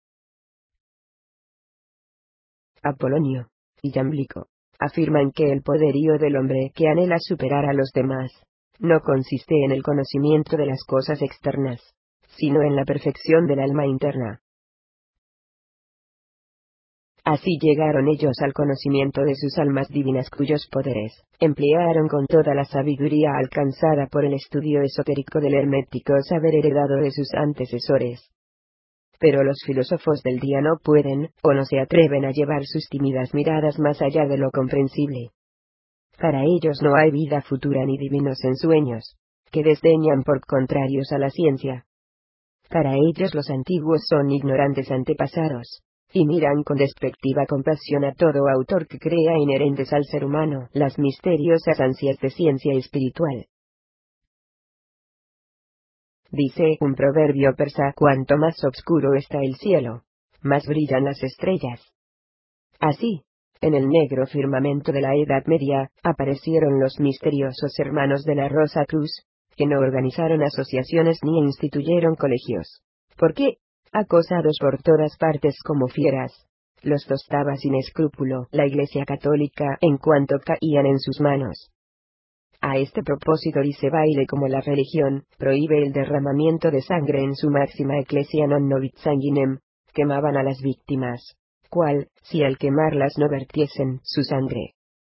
S2: Apolonio y Jamblico afirman que el poderío del hombre que anhela superar a los demás no consiste en el conocimiento de las cosas externas, sino en la perfección del alma interna. Así llegaron ellos al conocimiento de sus almas divinas cuyos poderes emplearon con toda la sabiduría alcanzada por el estudio esotérico del hermético saber heredado de sus antecesores. Pero los filósofos del día no pueden, o no se atreven a llevar sus tímidas miradas más allá de lo comprensible. Para ellos no hay vida futura ni divinos ensueños, que desdeñan por contrarios a la ciencia. Para ellos los antiguos son ignorantes antepasados, y miran con despectiva compasión a todo autor que crea inherentes al ser humano las misteriosas ansias de ciencia espiritual. Dice un proverbio persa: cuanto más oscuro está el cielo, más brillan las estrellas. Así, en el negro firmamento de la Edad Media, aparecieron los misteriosos hermanos de la Rosa Cruz, que no organizaron asociaciones ni instituyeron colegios, porque, acosados por todas partes como fieras, los tostaba sin escrúpulo la Iglesia Católica en cuanto caían en sus manos. A este propósito dice Bayle: como la religión prohíbe el derramamiento de sangre en su máxima Ecclesia non novit sanguinem, quemaban a las víctimas, cual, si al quemarlas no vertiesen su sangre.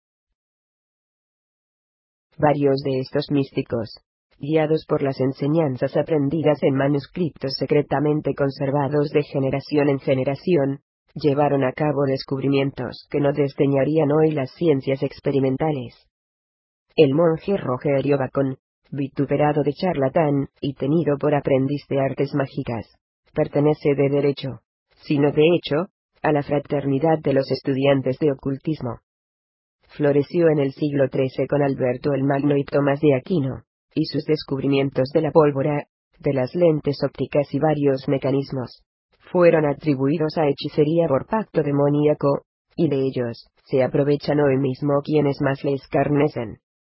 S2: Varios de estos místicos, guiados por las enseñanzas aprendidas en manuscritos secretamente conservados de generación en generación, llevaron a cabo descubrimientos que no desdeñarían hoy las ciencias experimentales. El monje Rogerio Bacon, vituperado de charlatán, y tenido por aprendiz de artes mágicas, pertenece de derecho, sino de hecho, a la fraternidad de los estudiantes de ocultismo. Floreció en el siglo trece con Alberto el Magno y Tomás de Aquino, y sus descubrimientos de la pólvora, de las lentes ópticas y varios mecanismos, fueron atribuidos a hechicería por pacto demoníaco, y de ellos se aprovechan hoy mismo quienes más le escarnecen.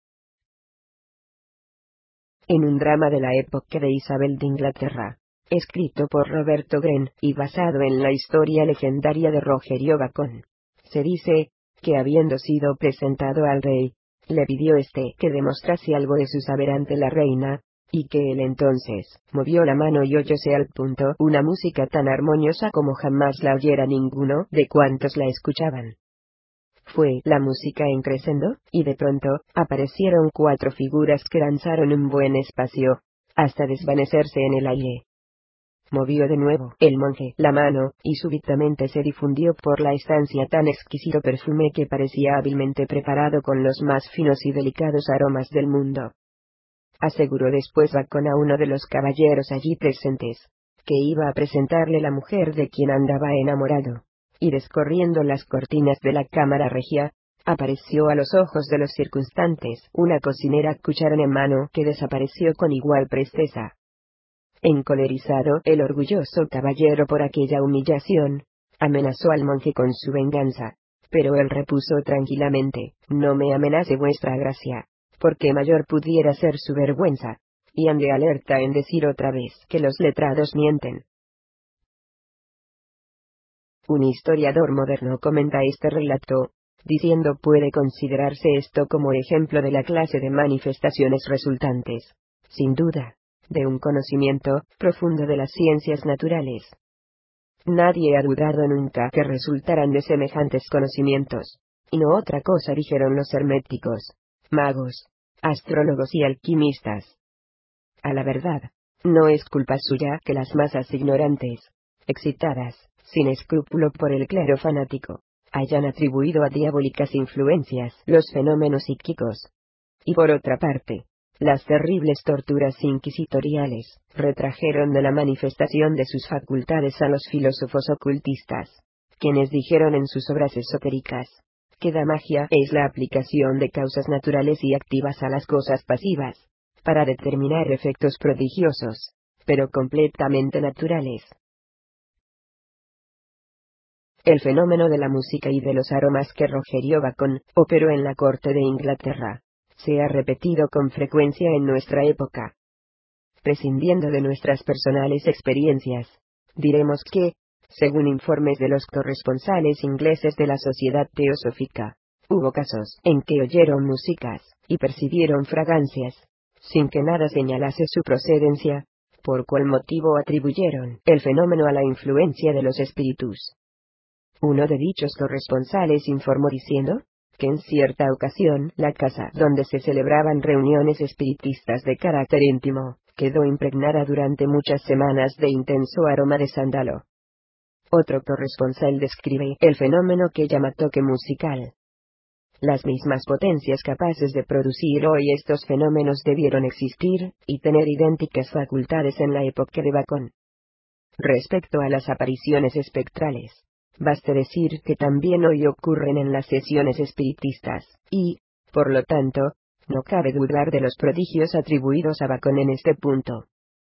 S2: En un drama de la época de Isabel de Inglaterra, escrito por Roberto Gren y basado en la historia legendaria de Rogerio Bacon, se dice que habiendo sido presentado al rey, le pidió éste que demostrase algo de su saber ante la reina, y que él entonces movió la mano y oyóse al punto una música tan armoniosa como jamás la oyera ninguno de cuantos la escuchaban. Fue la música en crescendo, y de pronto aparecieron cuatro figuras que danzaron un buen espacio, hasta desvanecerse en el aire. Movió de nuevo el monje la mano, y súbitamente se difundió por la estancia tan exquisito perfume que parecía hábilmente preparado con los más finos y delicados aromas del mundo. Aseguró después Bacon a uno de los caballeros allí presentes, que iba a presentarle la mujer de quien andaba enamorado, y descorriendo las cortinas de la cámara regia, apareció a los ojos de los circunstantes una cocinera cucharón en mano que desapareció con igual presteza. Encolerizado el orgulloso caballero por aquella humillación, amenazó al monje con su venganza, pero él repuso tranquilamente: no me amenace vuestra gracia, porque mayor pudiera ser su vergüenza, y ande alerta en decir otra vez que los letrados mienten. Un historiador moderno comenta este relato, diciendo puede considerarse esto como ejemplo de la clase de manifestaciones resultantes, sin duda, de un conocimiento profundo de las ciencias naturales. Nadie ha dudado nunca que resultaran de semejantes conocimientos, y no otra cosa dijeron los herméticos, magos, astrólogos y alquimistas. A la verdad, no es culpa suya que las masas ignorantes, excitadas, sin escrúpulo por el clero fanático, hayan atribuido a diabólicas influencias los fenómenos psíquicos. Y por otra parte, las terribles torturas inquisitoriales retrajeron de la manifestación de sus facultades a los filósofos ocultistas, quienes dijeron en sus obras esotéricas que la magia es la aplicación de causas naturales y activas a las cosas pasivas, para determinar efectos prodigiosos, pero completamente naturales. El fenómeno de la música y de los aromas que Rogerio Bacon operó en la corte de Inglaterra se ha repetido con frecuencia en nuestra época. Prescindiendo de nuestras personales experiencias, diremos que, según informes de los corresponsales ingleses de la Sociedad Teosófica, hubo casos en que oyeron músicas y percibieron fragancias, sin que nada señalase su procedencia, por cual motivo atribuyeron el fenómeno a la influencia de los espíritus. Uno de dichos corresponsales informó diciendo que en cierta ocasión la casa donde se celebraban reuniones espiritistas de carácter íntimo quedó impregnada durante muchas semanas de intenso aroma de sándalo. Otro corresponsal describe el fenómeno que llama toque musical. Las mismas potencias capaces de producir hoy estos fenómenos debieron existir y tener idénticas facultades en la época de Bacon. Respecto a las apariciones espectrales, baste decir que también hoy ocurren en las sesiones espiritistas, y, por lo tanto, no cabe dudar de los prodigios atribuidos a Bacon en este punto.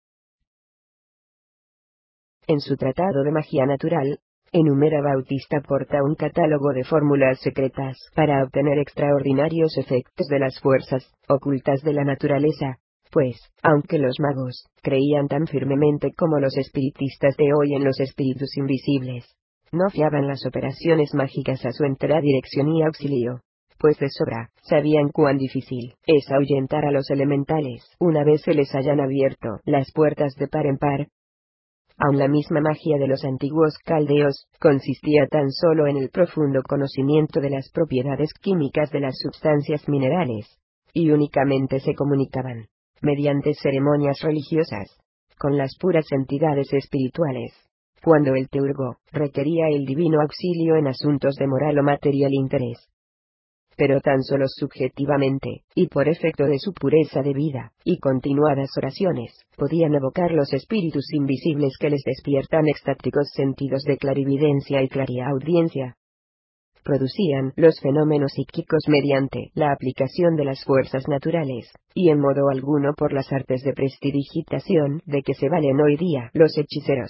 S2: En su tratado de magia natural, enumera Bautista Porta un catálogo de fórmulas secretas para obtener extraordinarios efectos de las fuerzas ocultas de la naturaleza, pues, aunque los magos creían tan firmemente como los espiritistas de hoy en los espíritus invisibles, no fiaban las operaciones mágicas a su entera dirección y auxilio, pues de sobra sabían cuán difícil es ahuyentar a los elementales una vez se les hayan abierto las puertas de par en par. Aun la misma magia de los antiguos caldeos consistía tan solo en el profundo conocimiento de las propiedades químicas de las sustancias minerales, y únicamente se comunicaban, mediante ceremonias religiosas, con las puras entidades espirituales, cuando el teurgo requería el divino auxilio en asuntos de moral o material interés. Pero tan solo subjetivamente, y por efecto de su pureza de vida, y continuadas oraciones, podían evocar los espíritus invisibles que les despiertan extáticos sentidos de clarividencia y clariaudiencia. Producían los fenómenos psíquicos mediante la aplicación de las fuerzas naturales, y en modo alguno por las artes de prestidigitación de que se valen hoy día los hechiceros.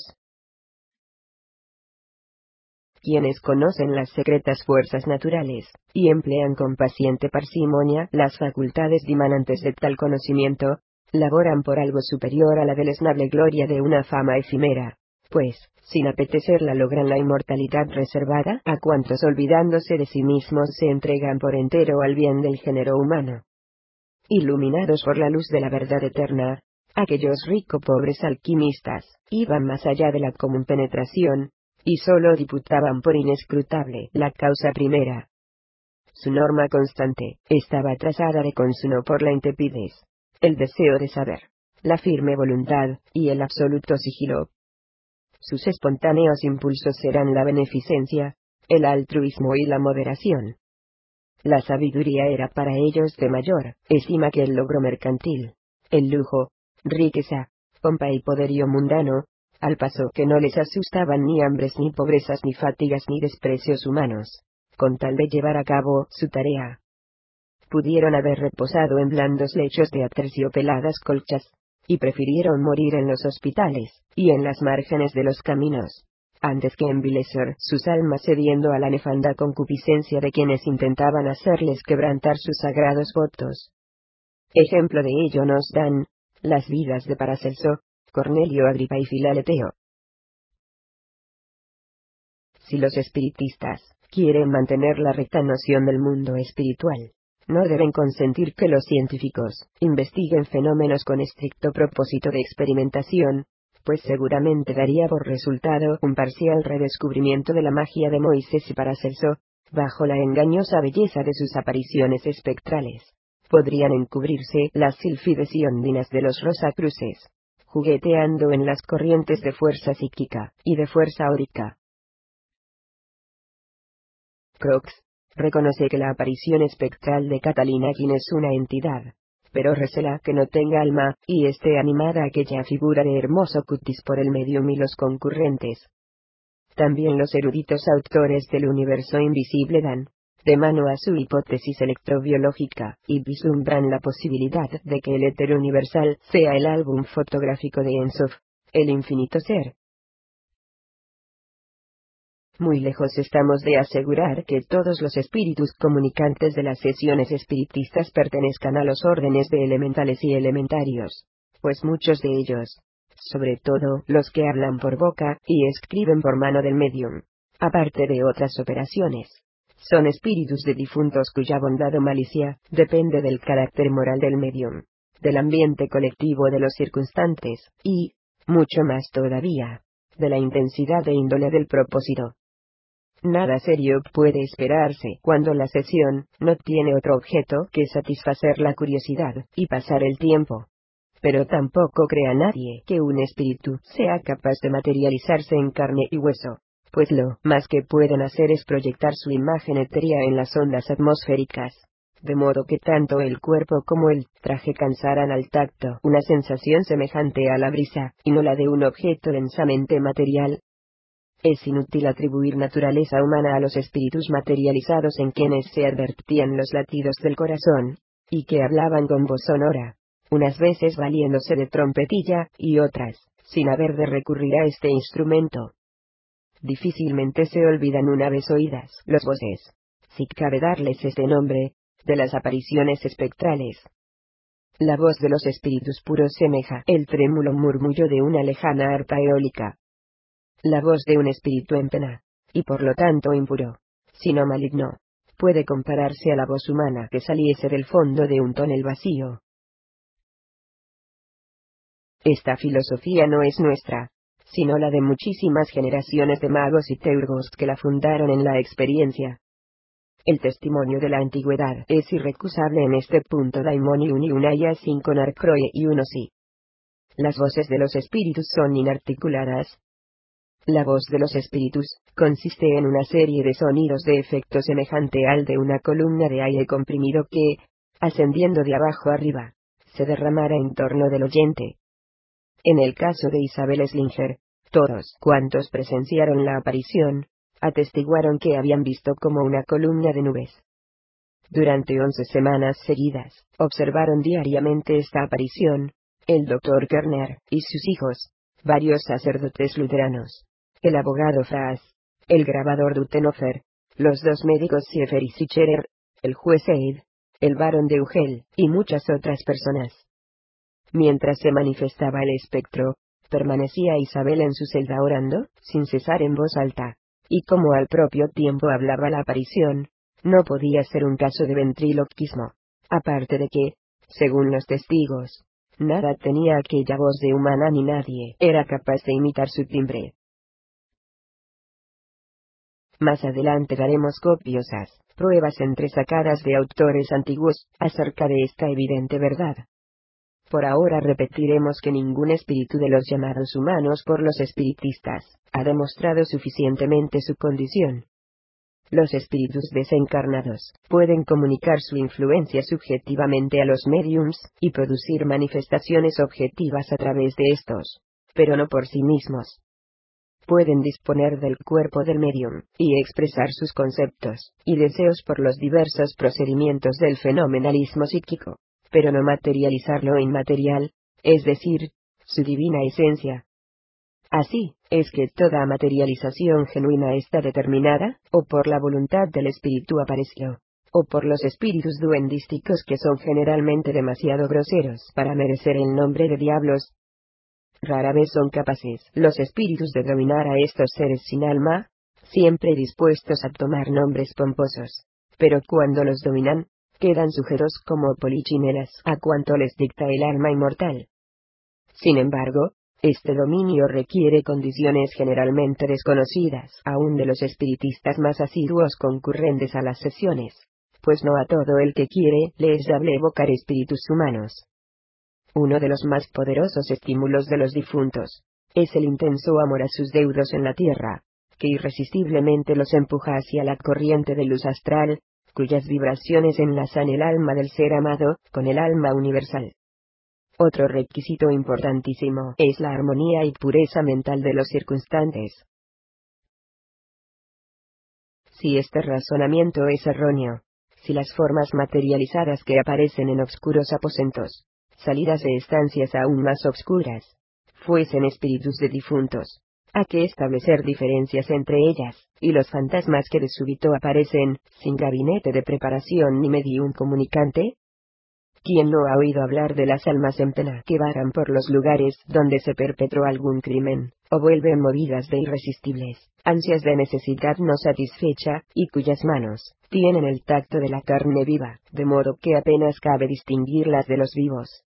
S2: Quienes conocen las secretas fuerzas naturales, y emplean con paciente parsimonia las facultades dimanantes de tal conocimiento, laboran por algo superior a la deleznable gloria de una fama efímera, pues, sin apetecerla logran la inmortalidad reservada a cuantos olvidándose de sí mismos se entregan por entero al bien del género humano. Iluminados por la luz de la verdad eterna, aquellos rico pobres alquimistas, iban más allá de la común penetración, y sólo diputaban por inescrutable la causa primera. Su norma constante estaba trazada de consuno por la intrepidez, el deseo de saber, la firme voluntad, y el absoluto sigilo. Sus espontáneos impulsos eran la beneficencia, el altruismo y la moderación. La sabiduría era para ellos de mayor estima que el logro mercantil, el lujo, riqueza, pompa y poderío mundano, al paso que no les asustaban ni hambres ni pobrezas ni fatigas ni desprecios humanos, con tal de llevar a cabo su tarea. Pudieron haber reposado en blandos lechos de aterciopeladas colchas, y prefirieron morir en los hospitales, y en las márgenes de los caminos, antes que envilecer sus almas cediendo a la nefanda concupiscencia de quienes intentaban hacerles quebrantar sus sagrados votos. Ejemplo de ello nos dan las vidas de Paracelso, Cornelio Agripa y Filaleteo. Si los espiritistas quieren mantener la recta noción del mundo espiritual, no deben consentir que los científicos investiguen fenómenos con estricto propósito de experimentación, pues seguramente daría por resultado un parcial redescubrimiento de la magia de Moisés y Paracelso, bajo la engañosa belleza de sus apariciones espectrales. Podrían encubrirse las sílfides y ondinas de los Rosacruces, jugueteando en las corrientes de fuerza psíquica y de fuerza áurica. Crookes reconoce que la aparición espectral de Catalina King es una entidad, pero recela que no tenga alma, y esté animada aquella figura de hermoso cutis por el medium y los concurrentes. También los eruditos autores del universo invisible dan de mano a su hipótesis electrobiológica, y vislumbran la posibilidad de que el éter universal sea el álbum fotográfico de Ensof, el infinito ser. Muy lejos estamos de asegurar que todos los espíritus comunicantes de las sesiones espiritistas pertenezcan a los órdenes de elementales y elementarios, pues muchos de ellos, sobre todo los que hablan por boca y escriben por mano del medium, aparte de otras operaciones, son espíritus de difuntos cuya bondad o malicia depende del carácter moral del medium, del ambiente colectivo de los circunstantes, y, mucho más todavía, de la intensidad e índole del propósito. Nada serio puede esperarse cuando la sesión no tiene otro objeto que satisfacer la curiosidad y pasar el tiempo. Pero tampoco crea nadie que un espíritu sea capaz de materializarse en carne y hueso, pues lo más que pueden hacer es proyectar su imagen etérea en las ondas atmosféricas, de modo que tanto el cuerpo como el traje causarán al tacto una sensación semejante a la brisa, y no la de un objeto densamente material. Es inútil atribuir naturaleza humana a los espíritus materializados en quienes se advertían los latidos del corazón, y que hablaban con voz sonora, unas veces valiéndose de trompetilla, y otras, sin haber de recurrir a este instrumento. Difícilmente se olvidan una vez oídas las voces, si cabe darles este nombre, de las apariciones espectrales. La voz de los espíritus puros semeja el trémulo murmullo de una lejana arpa eólica. La voz de un espíritu en pena, y por lo tanto impuro, sino maligno, puede compararse a la voz humana que saliese del fondo de un tonel vacío. Esta filosofía no es nuestra, sino la de muchísimas generaciones de magos y teurgos que la fundaron en la experiencia. El testimonio de la antigüedad es irrecusable en este punto. Daimoni uni unaya sin conar croye y uno sí. Las voces de los espíritus son inarticuladas. La voz de los espíritus consiste en una serie de sonidos de efecto semejante al de una columna de aire comprimido que, ascendiendo de abajo arriba, se derramara en torno del oyente. En el caso de Isabel Slinger, todos cuantos presenciaron la aparición, atestiguaron que habían visto como una columna de nubes. Durante once semanas seguidas, observaron diariamente esta aparición, el doctor Kerner y sus hijos, varios sacerdotes luteranos, el abogado Fraas, el grabador Dutenhofer, los dos médicos Siefer y Sicherer, el juez Eid, el barón de Ugel, y muchas otras personas. Mientras se manifestaba el espectro, permanecía Isabel en su celda orando, sin cesar en voz alta, y como al propio tiempo hablaba la aparición, no podía ser un caso de ventriloquismo, aparte de que, según los testigos, nada tenía aquella voz de humana ni nadie era capaz de imitar su timbre. Más adelante daremos copiosas pruebas entresacadas de autores antiguos acerca de esta evidente verdad. Por ahora repetiremos que ningún espíritu de los llamados humanos por los espiritistas ha demostrado suficientemente su condición. Los espíritus desencarnados pueden comunicar su influencia subjetivamente a los médiums y producir manifestaciones objetivas a través de estos, pero no por sí mismos. Pueden disponer del cuerpo del médium y expresar sus conceptos y deseos por los diversos procedimientos del fenomenalismo psíquico, pero no materializar lo inmaterial, es decir, su divina esencia. Así, es que toda materialización genuina está determinada, o por la voluntad del espíritu apareció, o por los espíritus duendísticos que son generalmente demasiado groseros para merecer el nombre de diablos. Rara vez son capaces los espíritus de dominar a estos seres sin alma, siempre dispuestos a tomar nombres pomposos. Pero cuando los dominan, quedan sujetos como polichinelas a cuanto les dicta el alma inmortal. Sin embargo, este dominio requiere condiciones generalmente desconocidas aún de los espiritistas más asiduos concurrentes a las sesiones, pues no a todo el que quiere le es dable evocar espíritus humanos. Uno de los más poderosos estímulos de los difuntos es el intenso amor a sus deudos en la tierra, que irresistiblemente los empuja hacia la corriente de luz astral, cuyas vibraciones enlazan el alma del ser amado con el alma universal. Otro requisito importantísimo es la armonía y pureza mental de los circunstantes. Si este razonamiento es erróneo, si las formas materializadas que aparecen en obscuros aposentos, salidas de estancias aún más obscuras, fuesen espíritus de difuntos, ¿a qué establecer diferencias entre ellas, y los fantasmas que de súbito aparecen, sin gabinete de preparación ni medium comunicante? ¿Quién no ha oído hablar de las almas en pena que vagan por los lugares donde se perpetró algún crimen, o vuelven movidas de irresistibles ansias de necesidad no satisfecha, y cuyas manos tienen el tacto de la carne viva, de modo que apenas cabe distinguirlas de los vivos?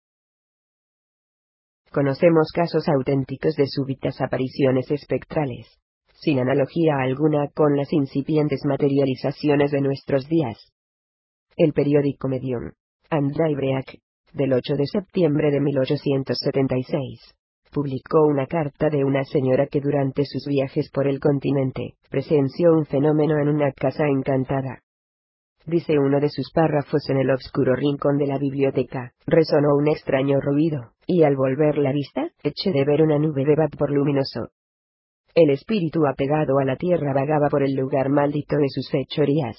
S2: Conocemos casos auténticos de súbitas apariciones espectrales, sin analogía alguna con las incipientes materializaciones de nuestros días. El periódico Medium and Libraic, del ocho de septiembre de mil ochocientos setenta y seis, publicó una carta de una señora que durante sus viajes por el continente presenció un fenómeno en una casa encantada. Dice uno de sus párrafos: en el oscuro rincón de la biblioteca resonó un extraño ruido, y al volver la vista, eché de ver una nube de vapor luminoso. El espíritu apegado a la tierra vagaba por el lugar maldito de sus fechorías.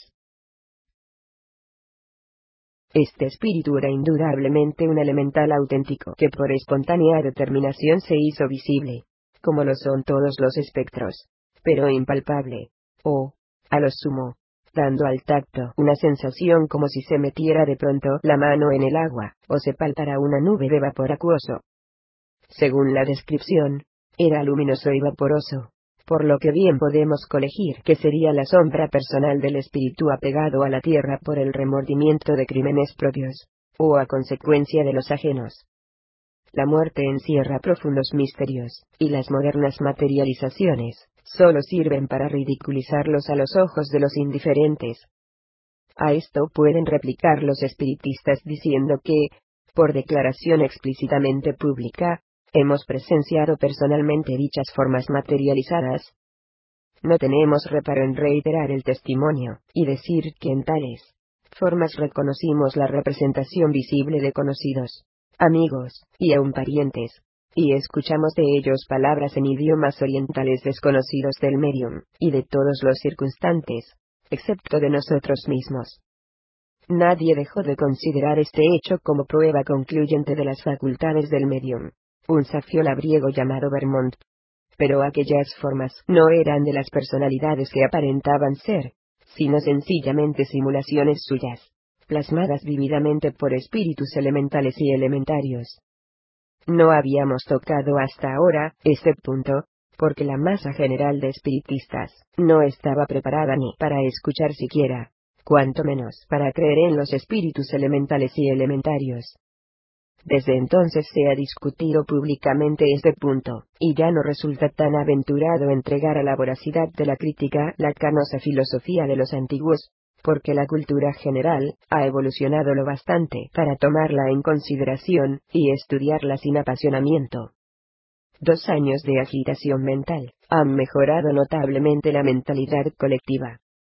S2: Este espíritu era indudablemente un elemental auténtico que por espontánea determinación se hizo visible, como lo son todos los espectros, pero impalpable, o, a lo sumo, dando al tacto una sensación como si se metiera de pronto la mano en el agua, o se palpara una nube de vapor acuoso. Según la descripción, era luminoso y vaporoso, por lo que bien podemos colegir que sería la sombra personal del espíritu apegado a la tierra por el remordimiento de crímenes propios, o a consecuencia de los ajenos. La muerte encierra profundos misterios, y las modernas materializaciones solo sirven para ridiculizarlos a los ojos de los indiferentes. A esto pueden replicar los espiritistas diciendo que, por declaración explícitamente pública, hemos presenciado personalmente dichas formas materializadas. No tenemos reparo en reiterar el testimonio, y decir que en tales formas reconocimos la representación visible de conocidos, amigos, y aun parientes, y escuchamos de ellos palabras en idiomas orientales desconocidos del medium, y de todos los circunstantes, excepto de nosotros mismos. Nadie dejó de considerar este hecho como prueba concluyente de las facultades del medium, un safio labriego llamado Vermont. Pero aquellas formas no eran de las personalidades que aparentaban ser, sino sencillamente simulaciones suyas, plasmadas vívidamente por espíritus elementales y elementarios. No habíamos tocado hasta ahora este punto, porque la masa general de espiritistas no estaba preparada ni para escuchar siquiera, cuanto menos para creer en los espíritus elementales y elementarios. Desde entonces se ha discutido públicamente este punto, y ya no resulta tan aventurado entregar a la voracidad de la crítica la canosa filosofía de los antiguos, porque la cultura general ha evolucionado lo bastante para tomarla en consideración y estudiarla sin apasionamiento. Dos años de agitación mental han mejorado notablemente la mentalidad colectiva.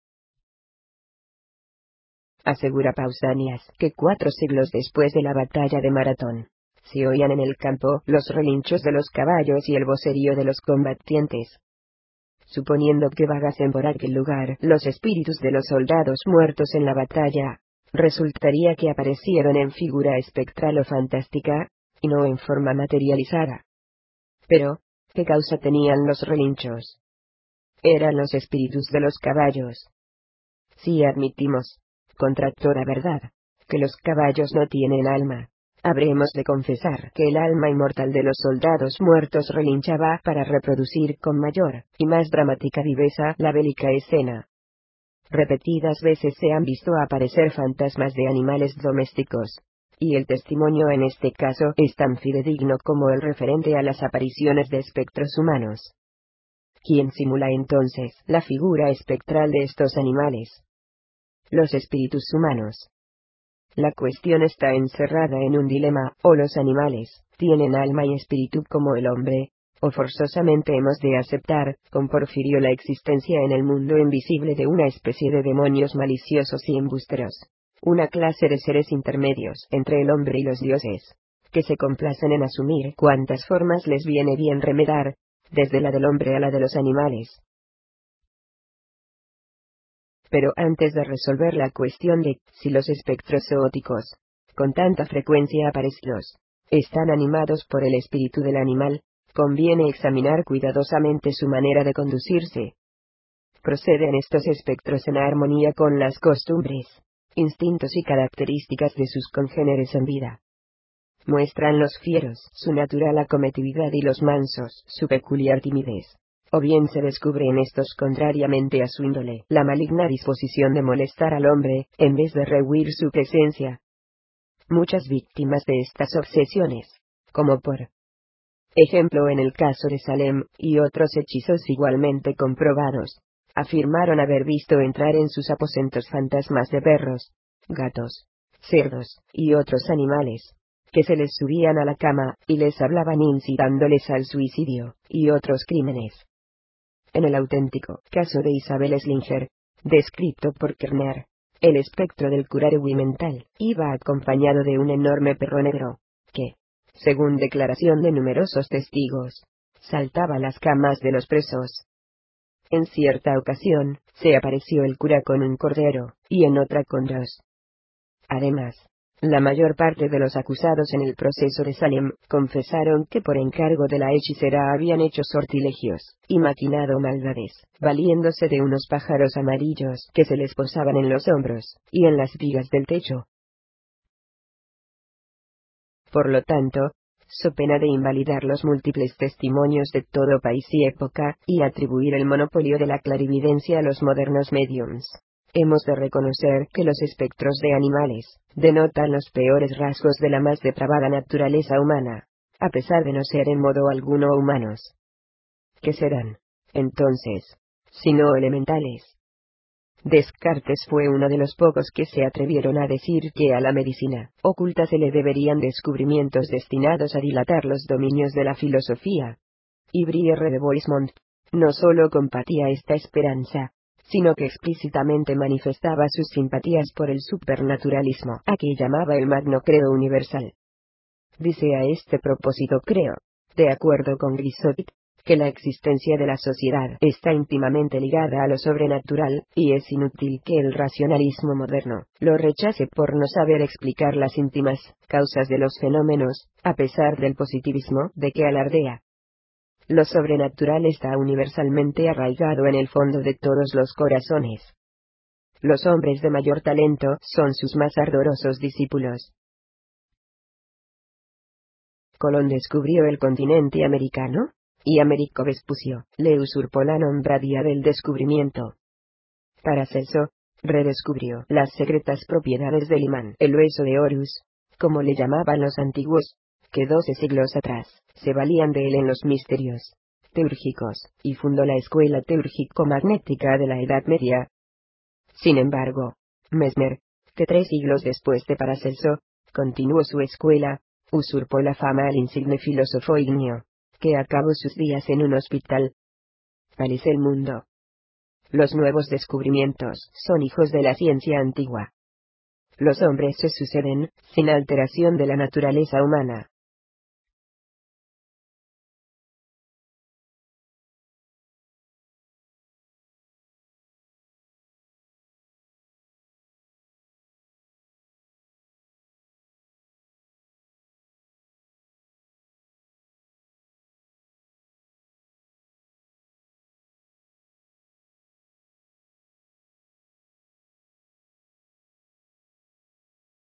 S2: Asegura Pausanias que cuatro siglos después de la batalla de Maratón, se oían en el campo los relinchos de los caballos y el vocerío de los combatientes. Suponiendo que vagasen por aquel lugar los espíritus de los soldados muertos en la batalla, resultaría que aparecieron en figura espectral o fantástica, y no en forma materializada. Pero, ¿qué causa tenían los relinchos? Eran los espíritus de los caballos. Si admitimos, contra toda verdad, que los caballos no tienen alma, Habremos de confesar que el alma inmortal de los soldados muertos relinchaba para reproducir con mayor y más dramática viveza la bélica escena. Repetidas veces se han visto aparecer fantasmas de animales domésticos, y el testimonio en este caso es tan fidedigno como el referente a las apariciones de espectros humanos. ¿Quién simula entonces la figura espectral de estos animales? Los espíritus humanos. La cuestión está encerrada en un dilema: o los animales tienen alma y espíritu como el hombre, o forzosamente hemos de aceptar, con Porfirio, la existencia en el mundo invisible de una especie de demonios maliciosos y embusteros, una clase de seres intermedios entre el hombre y los dioses, que se complacen en asumir cuantas formas les viene bien remedar, desde la del hombre a la de los animales. Pero antes de resolver la cuestión de si los espectros zoóticos, con tanta frecuencia aparecidos, están animados por el espíritu del animal, conviene examinar cuidadosamente su manera de conducirse. ¿Proceden estos espectros en armonía con las costumbres, instintos y características de sus congéneres en vida? ¿Muestran los fieros su natural acometividad y los mansos su peculiar timidez? ¿O bien se descubre en estos, contrariamente a su índole, la maligna disposición de molestar al hombre, en vez de rehuir su presencia? Muchas víctimas de estas obsesiones, como por ejemplo en el caso de Salem, y otros hechizos igualmente comprobados, afirmaron haber visto entrar en sus aposentos fantasmas de perros, gatos, cerdos, y otros animales, que se les subían a la cama, y les hablaban incitándoles al suicidio, y otros crímenes. En el auténtico caso de Isabel Slinger, descrito por Kerner, el espectro del curare mental iba acompañado de un enorme perro negro, que, según declaración de numerosos testigos, saltaba las camas de los presos. En cierta ocasión, se apareció el cura con un cordero, y en otra con dos. Además, la mayor parte de los acusados en el proceso de Salem confesaron que por encargo de la hechicera habían hecho sortilegios y maquinado maldades, valiéndose de unos pájaros amarillos que se les posaban en los hombros y en las vigas del techo. Por lo tanto, so pena de invalidar los múltiples testimonios de todo país y época, y atribuir el monopolio de la clarividencia a los modernos mediums, hemos de reconocer que los espectros de animales denotan los peores rasgos de la más depravada naturaleza humana, a pesar de no ser en modo alguno humanos. ¿Qué serán, entonces, sino elementales? Descartes fue uno de los pocos que se atrevieron a decir que a la medicina oculta se le deberían descubrimientos destinados a dilatar los dominios de la filosofía. Y Briere de Boismont no solo compartía esta esperanza, sino que explícitamente manifestaba sus simpatías por el supernaturalismo a que llamaba el magno credo universal. Dice a este propósito: creo, de acuerdo con Grisot, que la existencia de la sociedad está íntimamente ligada a lo sobrenatural, y es inútil que el racionalismo moderno lo rechace por no saber explicar las íntimas causas de los fenómenos, a pesar del positivismo de que alardea. Lo sobrenatural está universalmente arraigado en el fondo de todos los corazones. Los hombres de mayor talento son sus más ardorosos discípulos. Colón descubrió el continente americano, y Américo Vespucio le usurpó la nombradía del descubrimiento. Paracelso redescubrió las secretas propiedades del imán, el hueso de Horus, como le llamaban los antiguos, que doce siglos atrás se valían de él en los misterios teúrgicos, y fundó la escuela teúrgico-magnética de la Edad Media. Sin embargo, Mesmer, que tres siglos después de Paracelso continuó su escuela, usurpó la fama al insigne filósofo ignio, que acabó sus días en un hospital. Parece el mundo. Los nuevos descubrimientos son hijos de la ciencia antigua. Los hombres se suceden, sin alteración de la naturaleza humana.